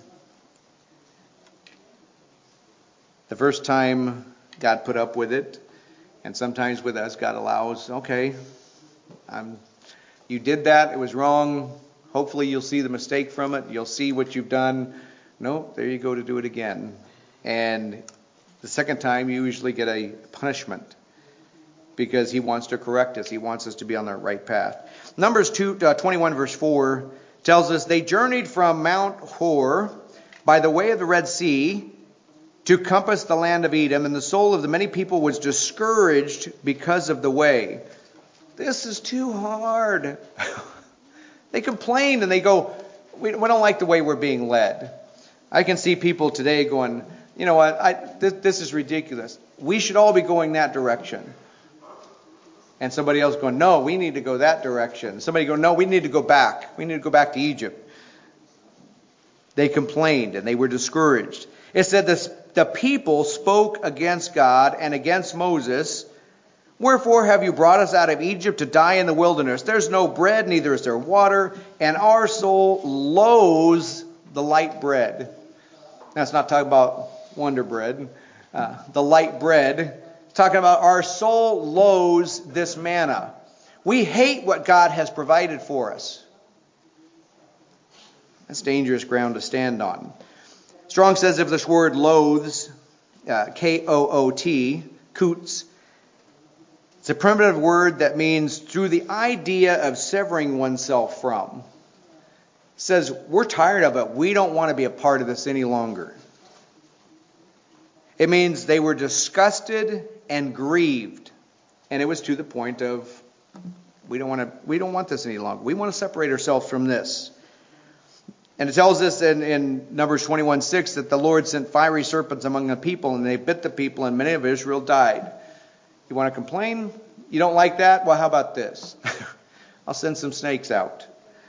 The first time God put up with it, and sometimes with us, God allows, okay, you did that, it was wrong. Hopefully you'll see the mistake from it. You'll see what you've done. No, there you go to do it again. And the second time, you usually get a punishment because he wants to correct us. He wants us to be on the right path. Numbers 21 verse 4 tells us, they journeyed from Mount Hor by the way of the Red Sea to compass the land of Edom, and the soul of the many people was discouraged because of the way. This is too hard. They complained and they go, we don't like the way we're being led. I can see people today going, you know what, this is ridiculous. We should all be going that direction. And somebody else going, no, we need to go that direction. Somebody going, no, we need to go back. We need to go back to Egypt. They complained and they were discouraged. It said the people spoke against God and against Moses. Wherefore have you brought us out of Egypt to die in the wilderness? There's no bread, neither is there water, and our soul loathes the light bread. That's not talking about Wonder Bread. The light bread. It's talking about our soul loathes this manna. We hate what God has provided for us. That's dangerous ground to stand on. Strong says of this word loathes, K-O-O-T, koots, it's a primitive word that means through the idea of severing oneself from. It says, we're tired of it. We don't want to be a part of this any longer. It means they were disgusted and grieved. And it was to the point of, we don't want this any longer. We want to separate ourselves from this. And it tells us in Numbers 21:6 that the Lord sent fiery serpents among the people, and they bit the people, and many of Israel died. You want to complain? You don't like that? Well, how about this? I'll send some snakes out.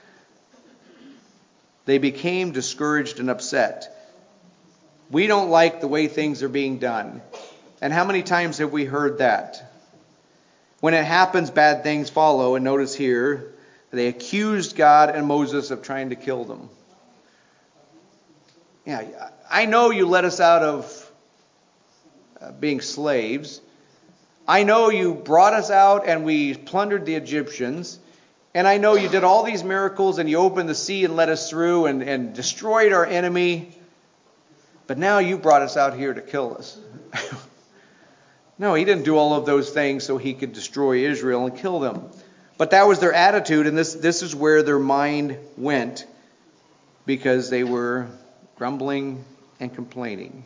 They became discouraged and upset. We don't like the way things are being done. And how many times have we heard that? When it happens, bad things follow. And notice here, they accused God and Moses of trying to kill them. Yeah, I know you let us out of being slaves. I know you brought us out and we plundered the Egyptians. And I know you did all these miracles and you opened the sea and let us through and destroyed our enemy. But now you brought us out here to kill us. No, he didn't do all of those things so he could destroy Israel and kill them. But that was their attitude, and this is where their mind went, because they were grumbling and complaining.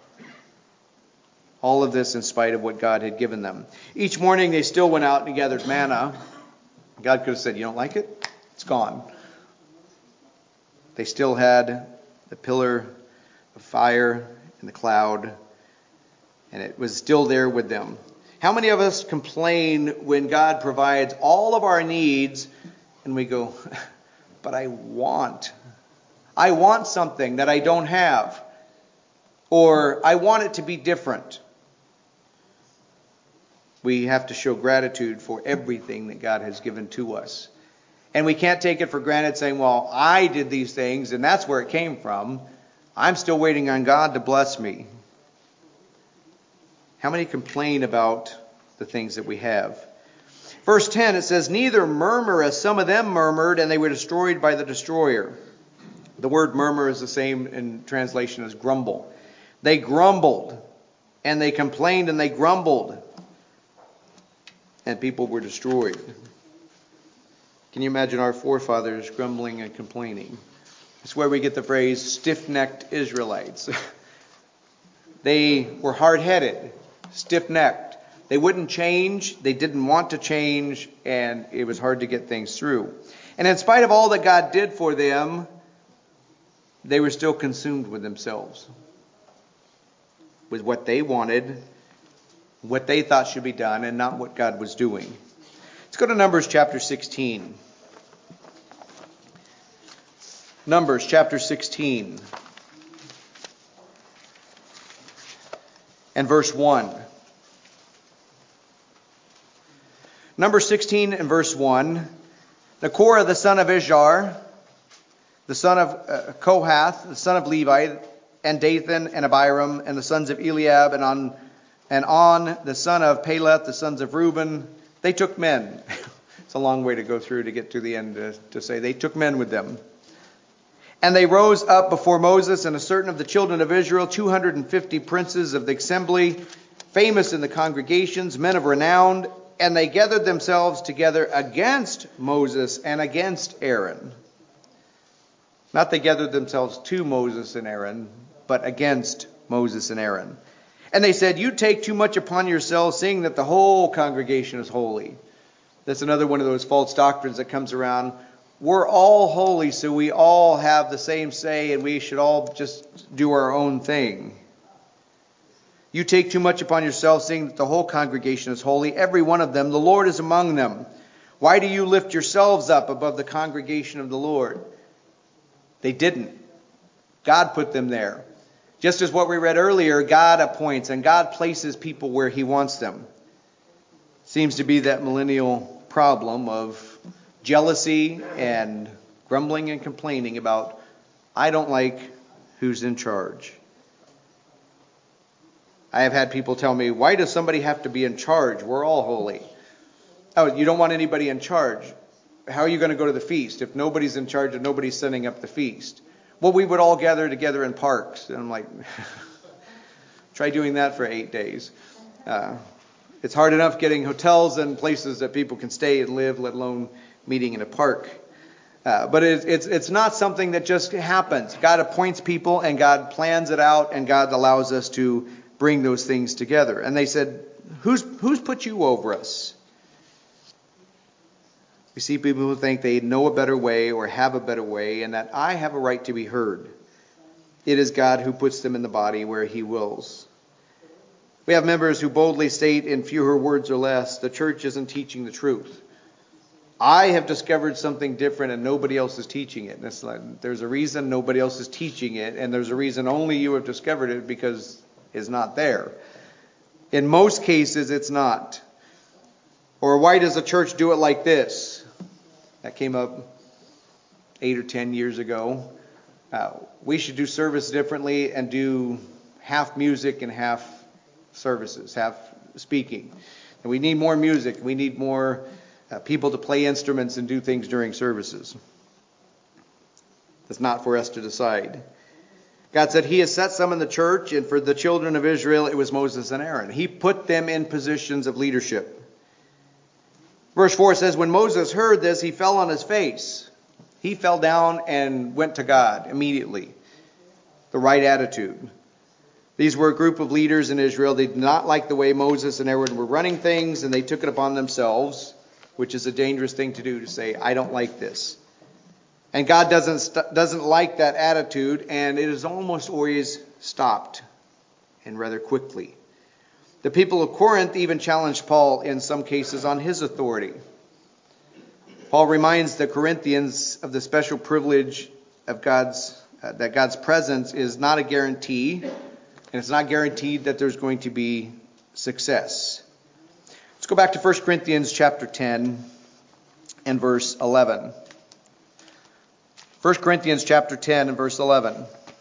All of this in spite of what God had given them. Each morning they still went out and gathered manna. God could have said, you don't like it? It's gone. They still had the pillar of fire and the cloud, and it was still there with them. How many of us complain when God provides all of our needs and we go, but I want something that I don't have, or I want it to be different. We have to show gratitude for everything that God has given to us. And we can't take it for granted saying, well, I did these things and that's where it came from. I'm still waiting on God to bless me. How many complain about the things that we have? Verse 10, it says, neither murmur as some of them murmured, and they were destroyed by the destroyer. The word murmur is the same in translation as grumble. They grumbled, and they complained, and they grumbled, and people were destroyed. Can you imagine our forefathers grumbling and complaining? It's where we get the phrase stiff-necked Israelites. They were hard-headed, stiff-necked. They wouldn't change, they didn't want to change, and it was hard to get things through. And in spite of all that God did for them, they were still consumed with themselves, with what they wanted, what they thought should be done, and not what God was doing. Let's go to Numbers chapter 16. Numbers chapter 16 and verse 1. Numbers 16 and verse 1. The Korah, the son of Izhar, the son of Kohath, the son of Levi, and Dathan and Abiram, and the sons of Eliab, and On, the son of Peleth, the sons of Reuben, they took men. It's a long way to go through to get to the end to say they took men with them. And they rose up before Moses and a certain of the children of Israel, 250 princes of the assembly, famous in the congregations, men of renown, and they gathered themselves together against Moses and against Aaron. Not they gathered themselves to Moses and Aaron, but against Moses and Aaron. And they said, you take too much upon yourselves, seeing that the whole congregation is holy. That's another one of those false doctrines that comes around. We're all holy, so we all have the same say, and we should all just do our own thing. You take too much upon yourselves, seeing that the whole congregation is holy, every one of them. The Lord is among them. Why do you lift yourselves up above the congregation of the Lord? They didn't. God put them there. Just as what we read earlier, God appoints and God places people where He wants them. Seems to be that millennial problem of jealousy and grumbling and complaining about, I don't like who's in charge. I have had people tell me, why does somebody have to be in charge? We're all holy. Oh, you don't want anybody in charge. How are you going to go to the feast if nobody's in charge and nobody's setting up the feast? Well, we would all gather together in parks. And I'm like, try doing that for 8 days. It's hard enough getting hotels and places that people can stay and live, let alone meeting in a park. But it's not something that just happens. God appoints people and God plans it out and God allows us to bring those things together. And they said, who's put you over us? We see people who think they know a better way or have a better way and that I have a right to be heard. It is God who puts them in the body where He wills. We have members who boldly state in fewer words or less, the church isn't teaching the truth. I have discovered something different and nobody else is teaching it. And it's like, there's a reason nobody else is teaching it, and there's a reason only you have discovered it because it's not there. In most cases, it's not. Or why does the church do it like this? That came up 8 or 10 years ago. We should do service differently and do half music and half services, half speaking. And we need more music. We need more people to play instruments and do things during services. That's not for us to decide. God said He has set some in the church, and for the children of Israel, it was Moses and Aaron. He put them in positions of leadership. Verse 4 says, when Moses heard this, he fell on his face. He fell down and went to God immediately. The right attitude. These were a group of leaders in Israel. They did not like the way Moses and Aaron were running things, and they took it upon themselves, which is a dangerous thing to do, to say, I don't like this. And God doesn't like that attitude, and it is almost always stopped, and rather quickly. The people of Corinth even challenged Paul in some cases on his authority. Paul reminds the Corinthians of the special privilege of that God's presence is not a guarantee, and it's not guaranteed that there's going to be success. Let's go back to 1 Corinthians chapter 10 and verse 11. 1 Corinthians chapter 10 and verse 11.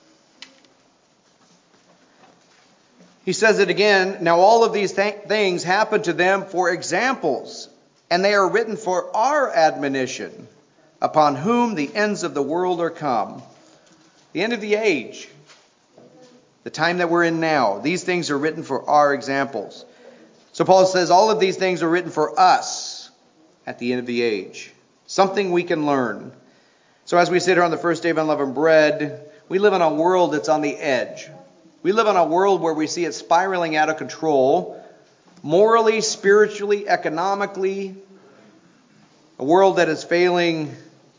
He says it again, now all of these things happen to them for examples, and they are written for our admonition, upon whom the ends of the world are come. The end of the age, the time that we're in now, these things are written for our examples. So Paul says all of these things are written for us at the end of the age. Something we can learn. So as we sit here on the first day of unleavened bread, we live in a world that's on the edge. We live in a world where we see it spiraling out of control, morally, spiritually, economically. A world that is failing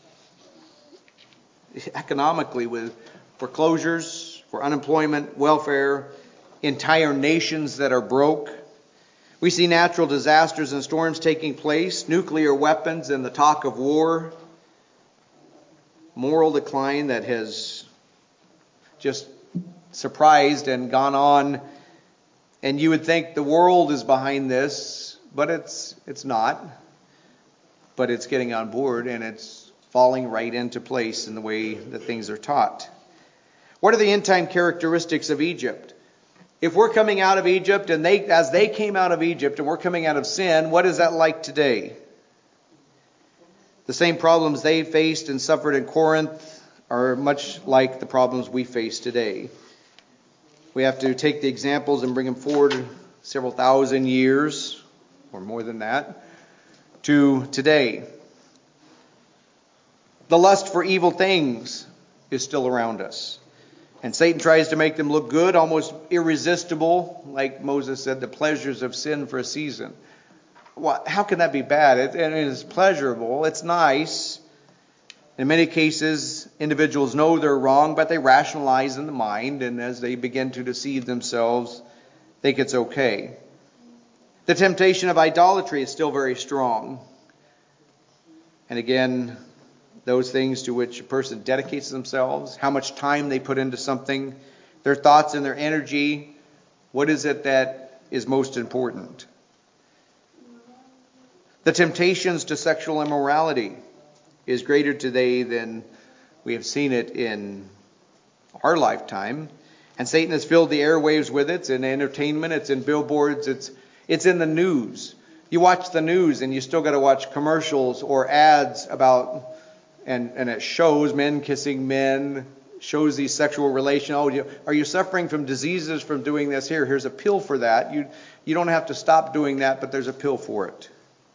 economically with foreclosures, for unemployment, welfare, entire nations that are broke. We see natural disasters and storms taking place, nuclear weapons and the talk of war, moral decline that has just surprised and gone on. And you would think the world is behind this, but it's not. But it's getting on board, and it's falling right into place in the way that things are taught. What are the end-time characteristics of Egypt? If we're coming out of Egypt, and as they came out of Egypt, and we're coming out of sin, what is that like today? The same problems they faced and suffered in Corinth are much like the problems we face today. We have to take the examples and bring them forward several thousand years, or more than that, to today. The lust for evil things is still around us. And Satan tries to make them look good, almost irresistible, like Moses said, the pleasures of sin for a season. Well, how can that be bad? It is pleasurable. It's nice. In many cases, individuals know they're wrong, but they rationalize in the mind, and as they begin to deceive themselves, think it's okay. The temptation of idolatry is still very strong. And again, those things to which a person dedicates themselves, how much time they put into something, their thoughts and their energy, what is it that is most important? The temptations to sexual immorality is greater today than we have seen it in our lifetime. And Satan has filled the airwaves with it. It's in entertainment, it's in billboards, it's in the news. You watch the news and you still got to watch commercials or ads about, and it shows men kissing men, shows these sexual relations. Oh, are you suffering from diseases from doing this? Here's a pill for that. You don't have to stop doing that, but there's a pill for it.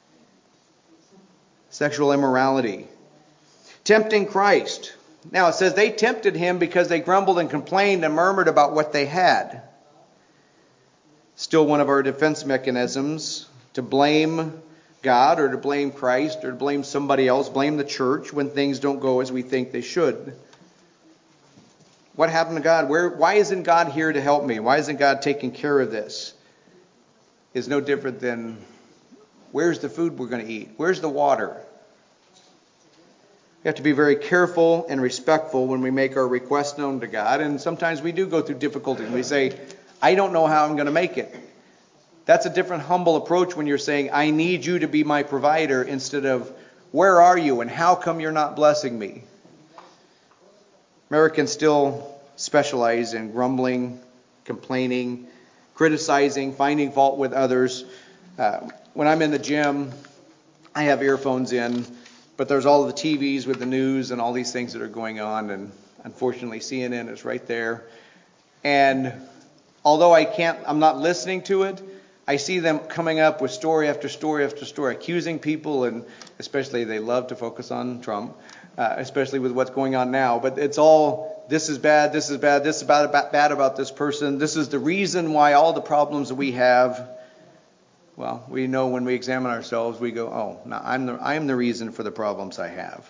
Sexual immorality. Tempting Christ. Now it says they tempted him because they grumbled and complained and murmured about what they had. Still one of our defense mechanisms to blame God or to blame Christ or to blame somebody else, blame the church when things don't go as we think they should. What happened to God? Why isn't God here to help me? Why isn't God taking care of this? It's no different than where's the food we're going to eat? Where's the water? We have to be very careful and respectful when we make our requests known to God. And sometimes we do go through difficulties. We say, I don't know how I'm going to make it. That's a different humble approach when you're saying, I need you to be my provider, instead of, where are you and how come you're not blessing me? Americans still specialize in grumbling, complaining, criticizing, finding fault with others. When I'm in the gym, I have earphones in, but there's all the TVs with the news and all these things that are going on, and unfortunately CNN is right there. And although I'm not listening to it, I see them coming up with story after story after story, accusing people, and especially they love to focus on Trump, especially with what's going on now. But it's all, this is bad, this is bad, this is bad about this person. This is the reason why all the problems that we have. Well, we know when we examine ourselves, we go, oh, no, I'm the reason for the problems I have.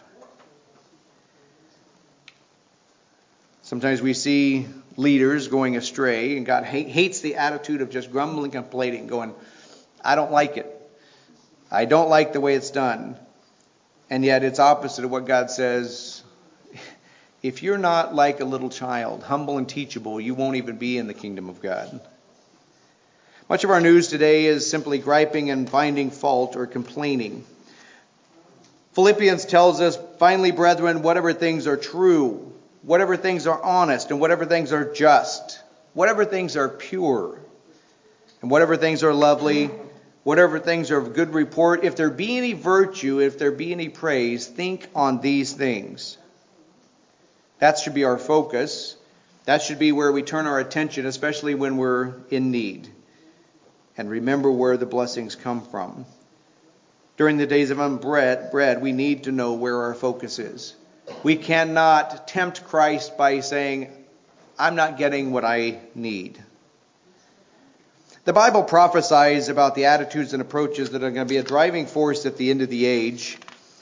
Sometimes we see leaders going astray, and God hates the attitude of just grumbling and complaining, going, I don't like it. I don't like the way it's done. And yet it's opposite of what God says. If you're not like a little child, humble and teachable, you won't even be in the kingdom of God. Much of our news today is simply griping and finding fault or complaining. Philippians tells us, finally, brethren, whatever things are true, whatever things are honest, and whatever things are just, whatever things are pure, and whatever things are lovely, whatever things are of good report, if there be any virtue, if there be any praise, think on these things. That should be our focus. That should be where we turn our attention, especially when we're in need. And remember where the blessings come from. During the days of unleavened bread, we need to know where our focus is. We cannot tempt Christ by saying, I'm not getting what I need. The Bible prophesies about the attitudes and approaches that are going to be a driving force at the end of the age.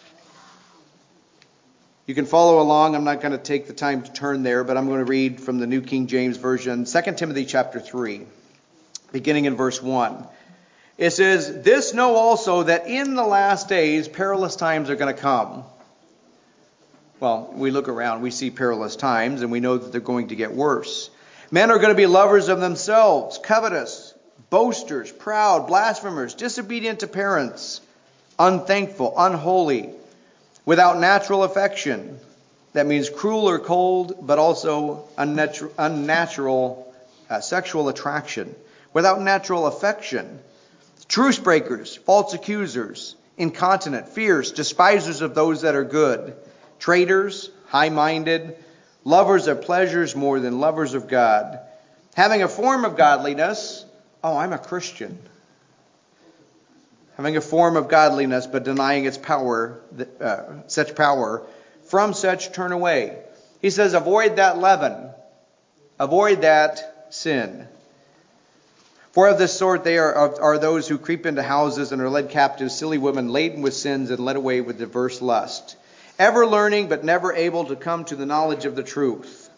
You can follow along. I'm not going to take the time to turn there, but I'm going to read from the New King James Version, 2 Timothy chapter 3, beginning in verse 1. It says, "This know also that in the last days perilous times are going to come." Well, we look around, we see perilous times, and we know that they're going to get worse. "Men are going to be lovers of themselves, covetous, boasters, proud, blasphemers, disobedient to parents, unthankful, unholy, without natural affection." That means cruel or cold, but also unnatural sexual attraction. Without natural affection. "Truce breakers, false accusers, incontinent, fierce, despisers of those that are good, traitors, high-minded, lovers of pleasures more than lovers of God, having a form of godliness." Oh, I'm a Christian. "Having a form of godliness, but denying its power, such power, from such turn away." He says, avoid that leaven. Avoid that sin. "For of this sort they are those who creep into houses and are led captive, silly women laden with sins and led away with diverse lust, ever learning but never able to come to the knowledge of the truth."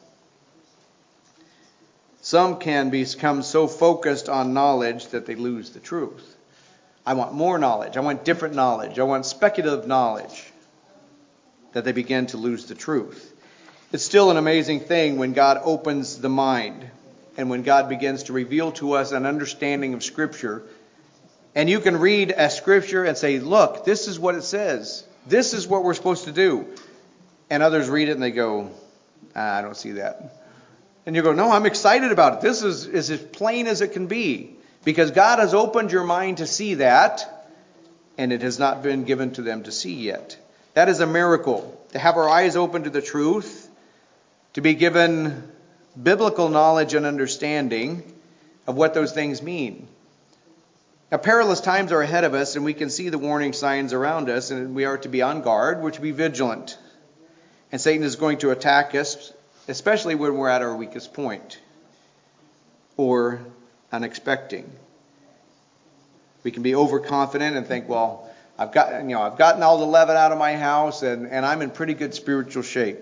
Some can become so focused on knowledge that they lose the truth. I want more knowledge. I want different knowledge. I want speculative knowledge. That they begin to lose the truth. It's still an amazing thing when God opens the mind and when God begins to reveal to us an understanding of Scripture. And you can read a Scripture and say, look, this is what it says. This is what we're supposed to do. And others read it and they go, I don't see that. And you go, no, I'm excited about it. This is as plain as it can be. Because God has opened your mind to see that, and it has not been given to them to see yet. That is a miracle. To have our eyes open to the truth, to be given biblical knowledge and understanding of what those things mean. Now, perilous times are ahead of us, and we can see the warning signs around us, and we are to be on guard. We're to be vigilant. And Satan is going to attack us, especially when we're at our weakest point or unexpecting. We can be overconfident and think, well, I've gotten all the leaven out of my house, and I'm in pretty good spiritual shape.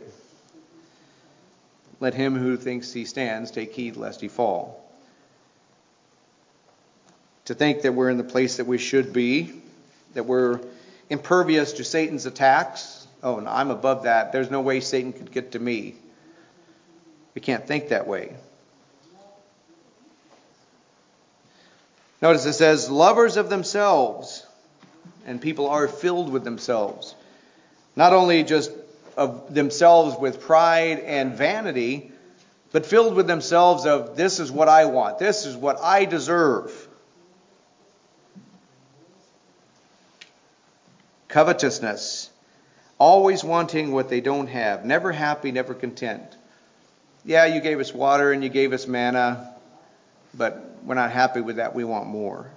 Let him who thinks he stands take heed lest he fall. To think that we're in the place that we should be, that we're impervious to Satan's attacks. Oh, no, I'm above that. There's no way Satan could get to me. We can't think that way. Notice it says, lovers of themselves. And people are filled with themselves. Not only just of themselves with pride and vanity, but filled with themselves of, this is what I want. This is what I deserve. Covetousness. Always wanting what they don't have. Never happy, never content. Yeah, you gave us water and you gave us manna, but we're not happy with that. We want more.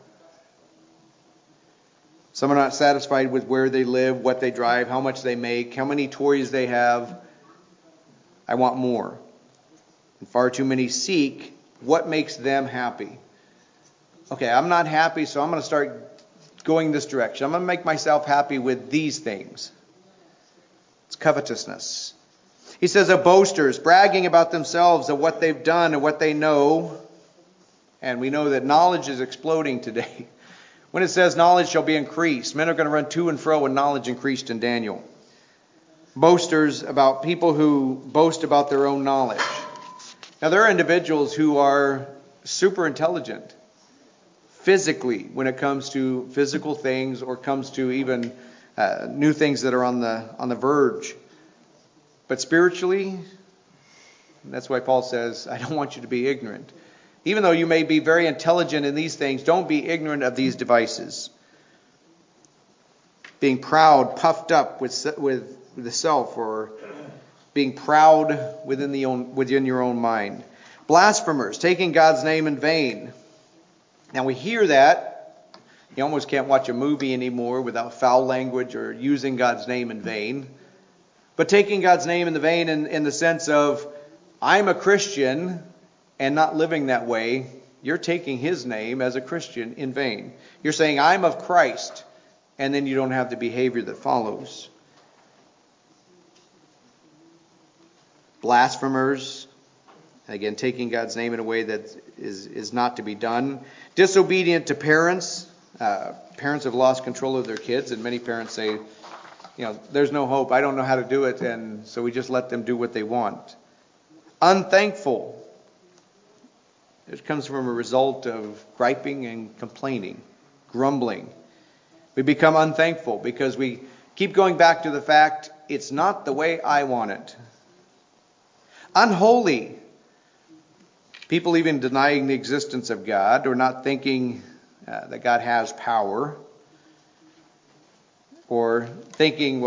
Some are not satisfied with where they live, what they drive, how much they make, how many toys they have. I want more. And far too many seek what makes them happy. Okay, I'm not happy, so I'm going to start going this direction. I'm going to make myself happy with these things. It's covetousness. He says of boasters, bragging about themselves, of what they've done and what they know. And we know that knowledge is exploding today. When it says knowledge shall be increased, men are going to run to and fro when knowledge increased in Daniel. Boasters, about people who boast about their own knowledge. Now there are individuals who are super intelligent physically when it comes to physical things or comes to even new things that are on the verge. But spiritually, that's why Paul says, I don't want you to be ignorant. Even though you may be very intelligent in these things, don't be ignorant of these devices. Being proud, puffed up with the self, or being proud within your own mind. Blasphemers, taking God's name in vain. Now we hear that. You almost can't watch a movie anymore without foul language or using God's name in vain. But taking God's name in the vain in the sense of, I'm a Christian and not living that way, you're taking his name as a Christian in vain. You're saying, I'm of Christ, and then you don't have the behavior that follows. Blasphemers, again, taking God's name in a way that is not to be done. Disobedient to parents. Parents have lost control of their kids, and many parents say, there's no hope. I don't know how to do it, and so we just let them do what they want. Unthankful. It comes from a result of griping and complaining, grumbling. We become unthankful because we keep going back to the fact it's not the way I want it. Unholy. People even denying the existence of God or not thinking that God has power. Or thinking,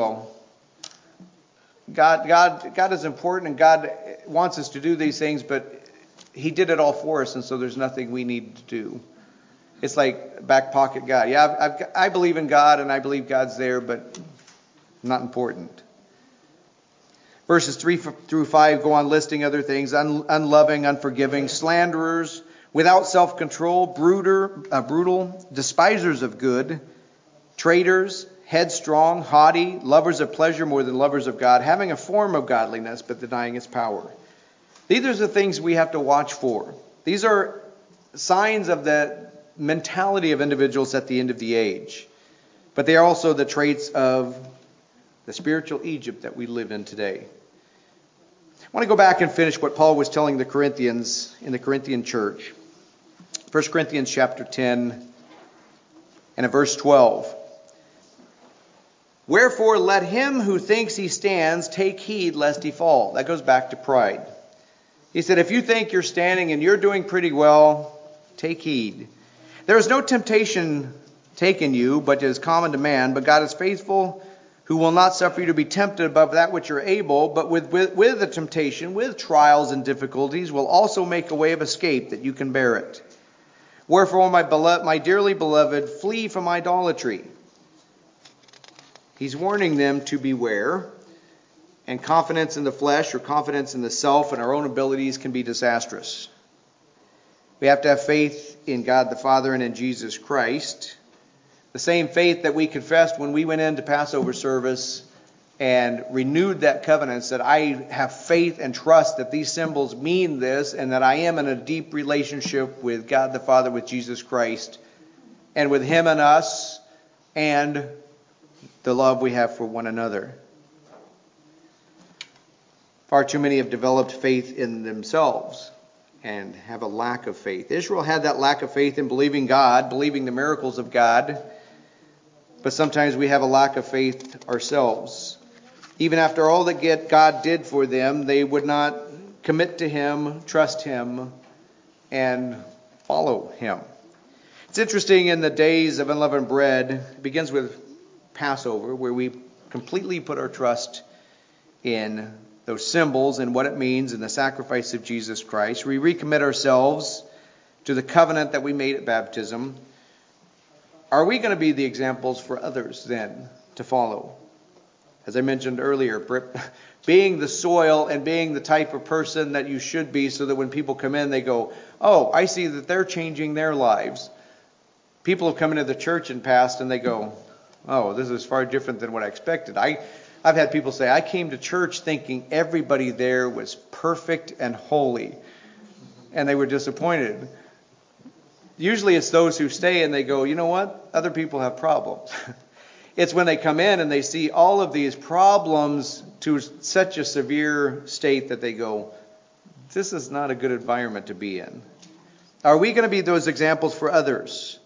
God is important and God wants us to do these things, but he did it all for us, and so there's nothing we need to do. It's like back pocket God. Yeah, I believe in God and I believe God's there, but not important. Verses 3 through 5 go on listing other things. Unloving, unforgiving, slanderers, without self-control, brutal, despisers of good, traitors, headstrong, haughty, lovers of pleasure more than lovers of God, having a form of godliness but denying its power. These are the things we have to watch for. These are signs of the mentality of individuals at the end of the age. But they are also the traits of the spiritual Egypt that we live in today. I want to go back and finish what Paul was telling the Corinthians in the Corinthian church. 1 Corinthians chapter 10 and verse 12. Wherefore let him who thinks he stands take heed lest he fall. That goes back to pride. He said, if you think you're standing and you're doing pretty well, take heed. There is no temptation taken you, but is common to man. But God is faithful, who will not suffer you to be tempted above that which you're able, but with the temptation, with trials and difficulties, will also make a way of escape that you can bear it. Wherefore, my dearly beloved, flee from idolatry. He's warning them to beware. And confidence in the flesh or confidence in the self and our own abilities can be disastrous. We have to have faith in God the Father and in Jesus Christ. The same faith that we confessed when we went into Passover service and renewed that covenant, said, I have faith and trust that these symbols mean this and that I am in a deep relationship with God the Father, with Jesus Christ, and with Him and us, and the love we have for one another. Far too many have developed faith in themselves and have a lack of faith. Israel had that lack of faith in believing God, believing the miracles of God. But sometimes we have a lack of faith ourselves. Even after all that God did for them, they would not commit to Him, trust Him, and follow Him. It's interesting in the days of unleavened bread, it begins with Passover, where we completely put our trust in those symbols and what it means in the sacrifice of Jesus Christ. We recommit ourselves to the covenant that we made at baptism. Are we going to be the examples for others then to follow? As I mentioned earlier, being the soil and being the type of person that you should be, so that when people come in, they go, oh, I see that they're changing their lives. People have come into the church in past and they go, oh, this is far different than what I expected. I've had people say, I came to church thinking everybody there was perfect and holy, and they were disappointed. Usually it's those who stay and they go, you know what? Other people have problems. It's when they come in and they see all of these problems to such a severe state that they go, this is not a good environment to be in. Are we going to be those examples for others?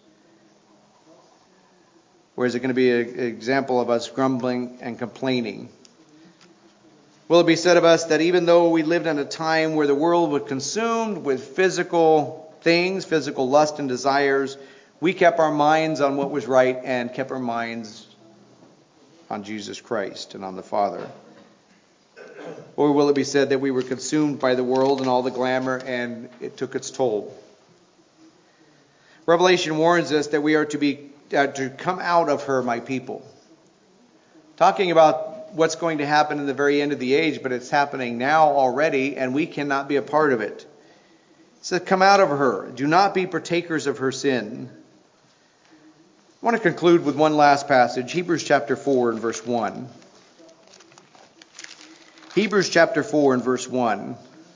Or is it going to be an example of us grumbling and complaining? Will it be said of us that even though we lived in a time where the world was consumed with physical things, physical lust and desires, we kept our minds on what was right and kept our minds on Jesus Christ and on the Father? Or will it be said that we were consumed by the world and all the glamour and it took its toll? Revelation warns us that we are to come out of her, my people. Talking about what's going to happen in the very end of the age, but it's happening now already, and we cannot be a part of it. It says, come out of her. Do not be partakers of her sin. I want to conclude with one last passage, Hebrews chapter 4 and verse 1. Hebrews chapter 4 and verse 1.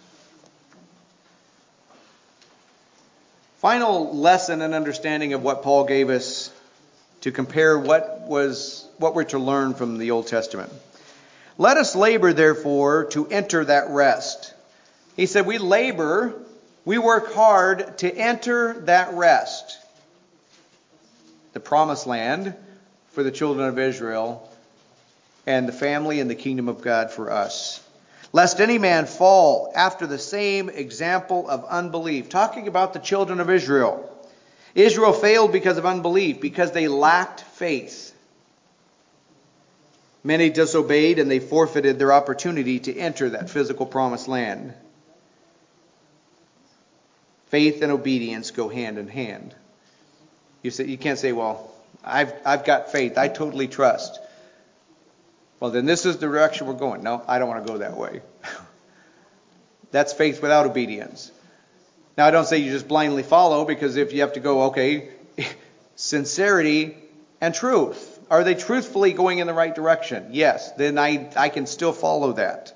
Final lesson and understanding of what Paul gave us to compare what we're to learn from the Old Testament. Let us labor, therefore, to enter that rest. He said we labor, we work hard to enter that rest. The promised land for the children of Israel, and the family and the kingdom of God for us. Lest any man fall after the same example of unbelief. Talking about the children of Israel. Israel failed because of unbelief, because they lacked faith. Many disobeyed and they forfeited their opportunity to enter that physical promised land. Faith and obedience go hand in hand. You can't say, well, I've got faith. I totally trust. Well, then this is the direction we're going. No, I don't want to go that way. That's faith without obedience. Now, I don't say you just blindly follow, because if you have to go, okay, sincerity and truth. Are they truthfully going in the right direction? Yes, then I can still follow that.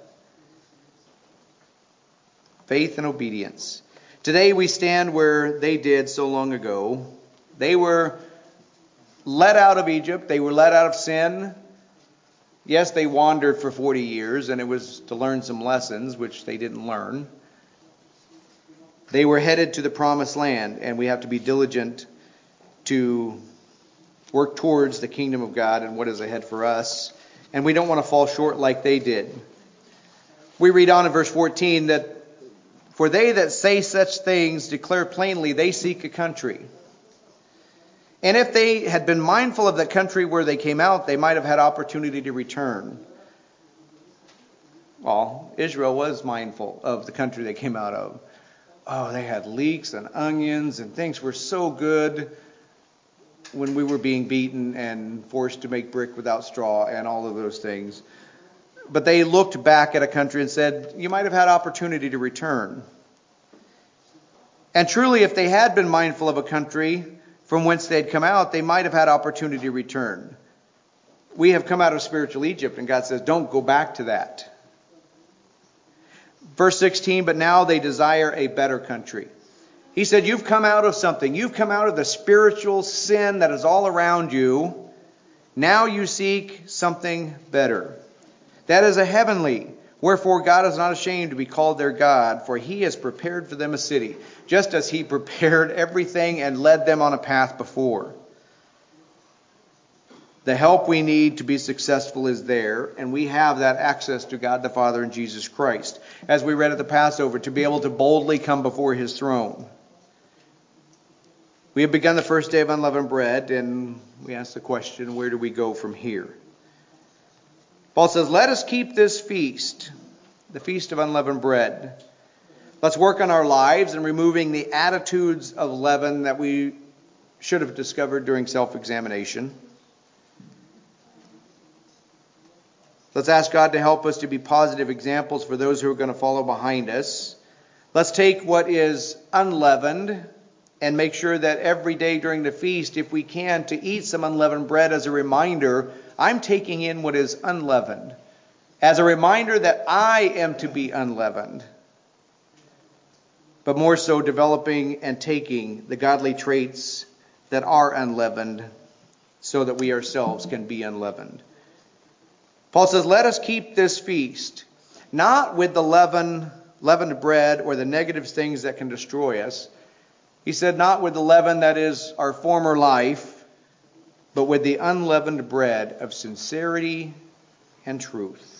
Faith and obedience. Today we stand where they did so long ago. They were led out of Egypt. They were led out of sin. Yes, they wandered for 40 years, and it was to learn some lessons, which they didn't learn. They were headed to the promised land, and we have to be diligent to work towards the kingdom of God and what is ahead for us. And we don't want to fall short like they did. We read on in verse 14 that, for they that say such things declare plainly they seek a country. And if they had been mindful of the country where they came out, they might have had opportunity to return. Well, Israel was mindful of the country they came out of. Oh, they had leeks and onions, and things were so good when we were being beaten and forced to make brick without straw and all of those things. But they looked back at a country and said, you might have had opportunity to return. And truly, if they had been mindful of a country from whence they had come out, they might have had opportunity to return. We have come out of spiritual Egypt, and God says, don't go back to that. Verse 16, but now they desire a better country. He said, you've come out of something. You've come out of the spiritual sin that is all around you. Now you seek something better. That is a heavenly. Wherefore God is not ashamed to be called their God, for he has prepared for them a city, just as he prepared everything and led them on a path before. The help we need to be successful is there, and we have that access to God the Father and Jesus Christ, as we read at the Passover, to be able to boldly come before his throne. We have begun the first day of unleavened bread, and we ask the question, where do we go from here? Paul says, let us keep this feast, the feast of unleavened bread. Let's work on our lives and removing the attitudes of leaven that we should have discovered during self-examination. Let's ask God to help us to be positive examples for those who are going to follow behind us. Let's take what is unleavened and make sure that every day during the feast, if we can, to eat some unleavened bread as a reminder, I'm taking in what is unleavened. As a reminder that I am to be unleavened. But more so developing and taking the godly traits that are unleavened so that we ourselves can be unleavened. Paul says, let us keep this feast, not with the leavened bread or the negative things that can destroy us. He said, not with the leaven that is our former life, but with the unleavened bread of sincerity and truth.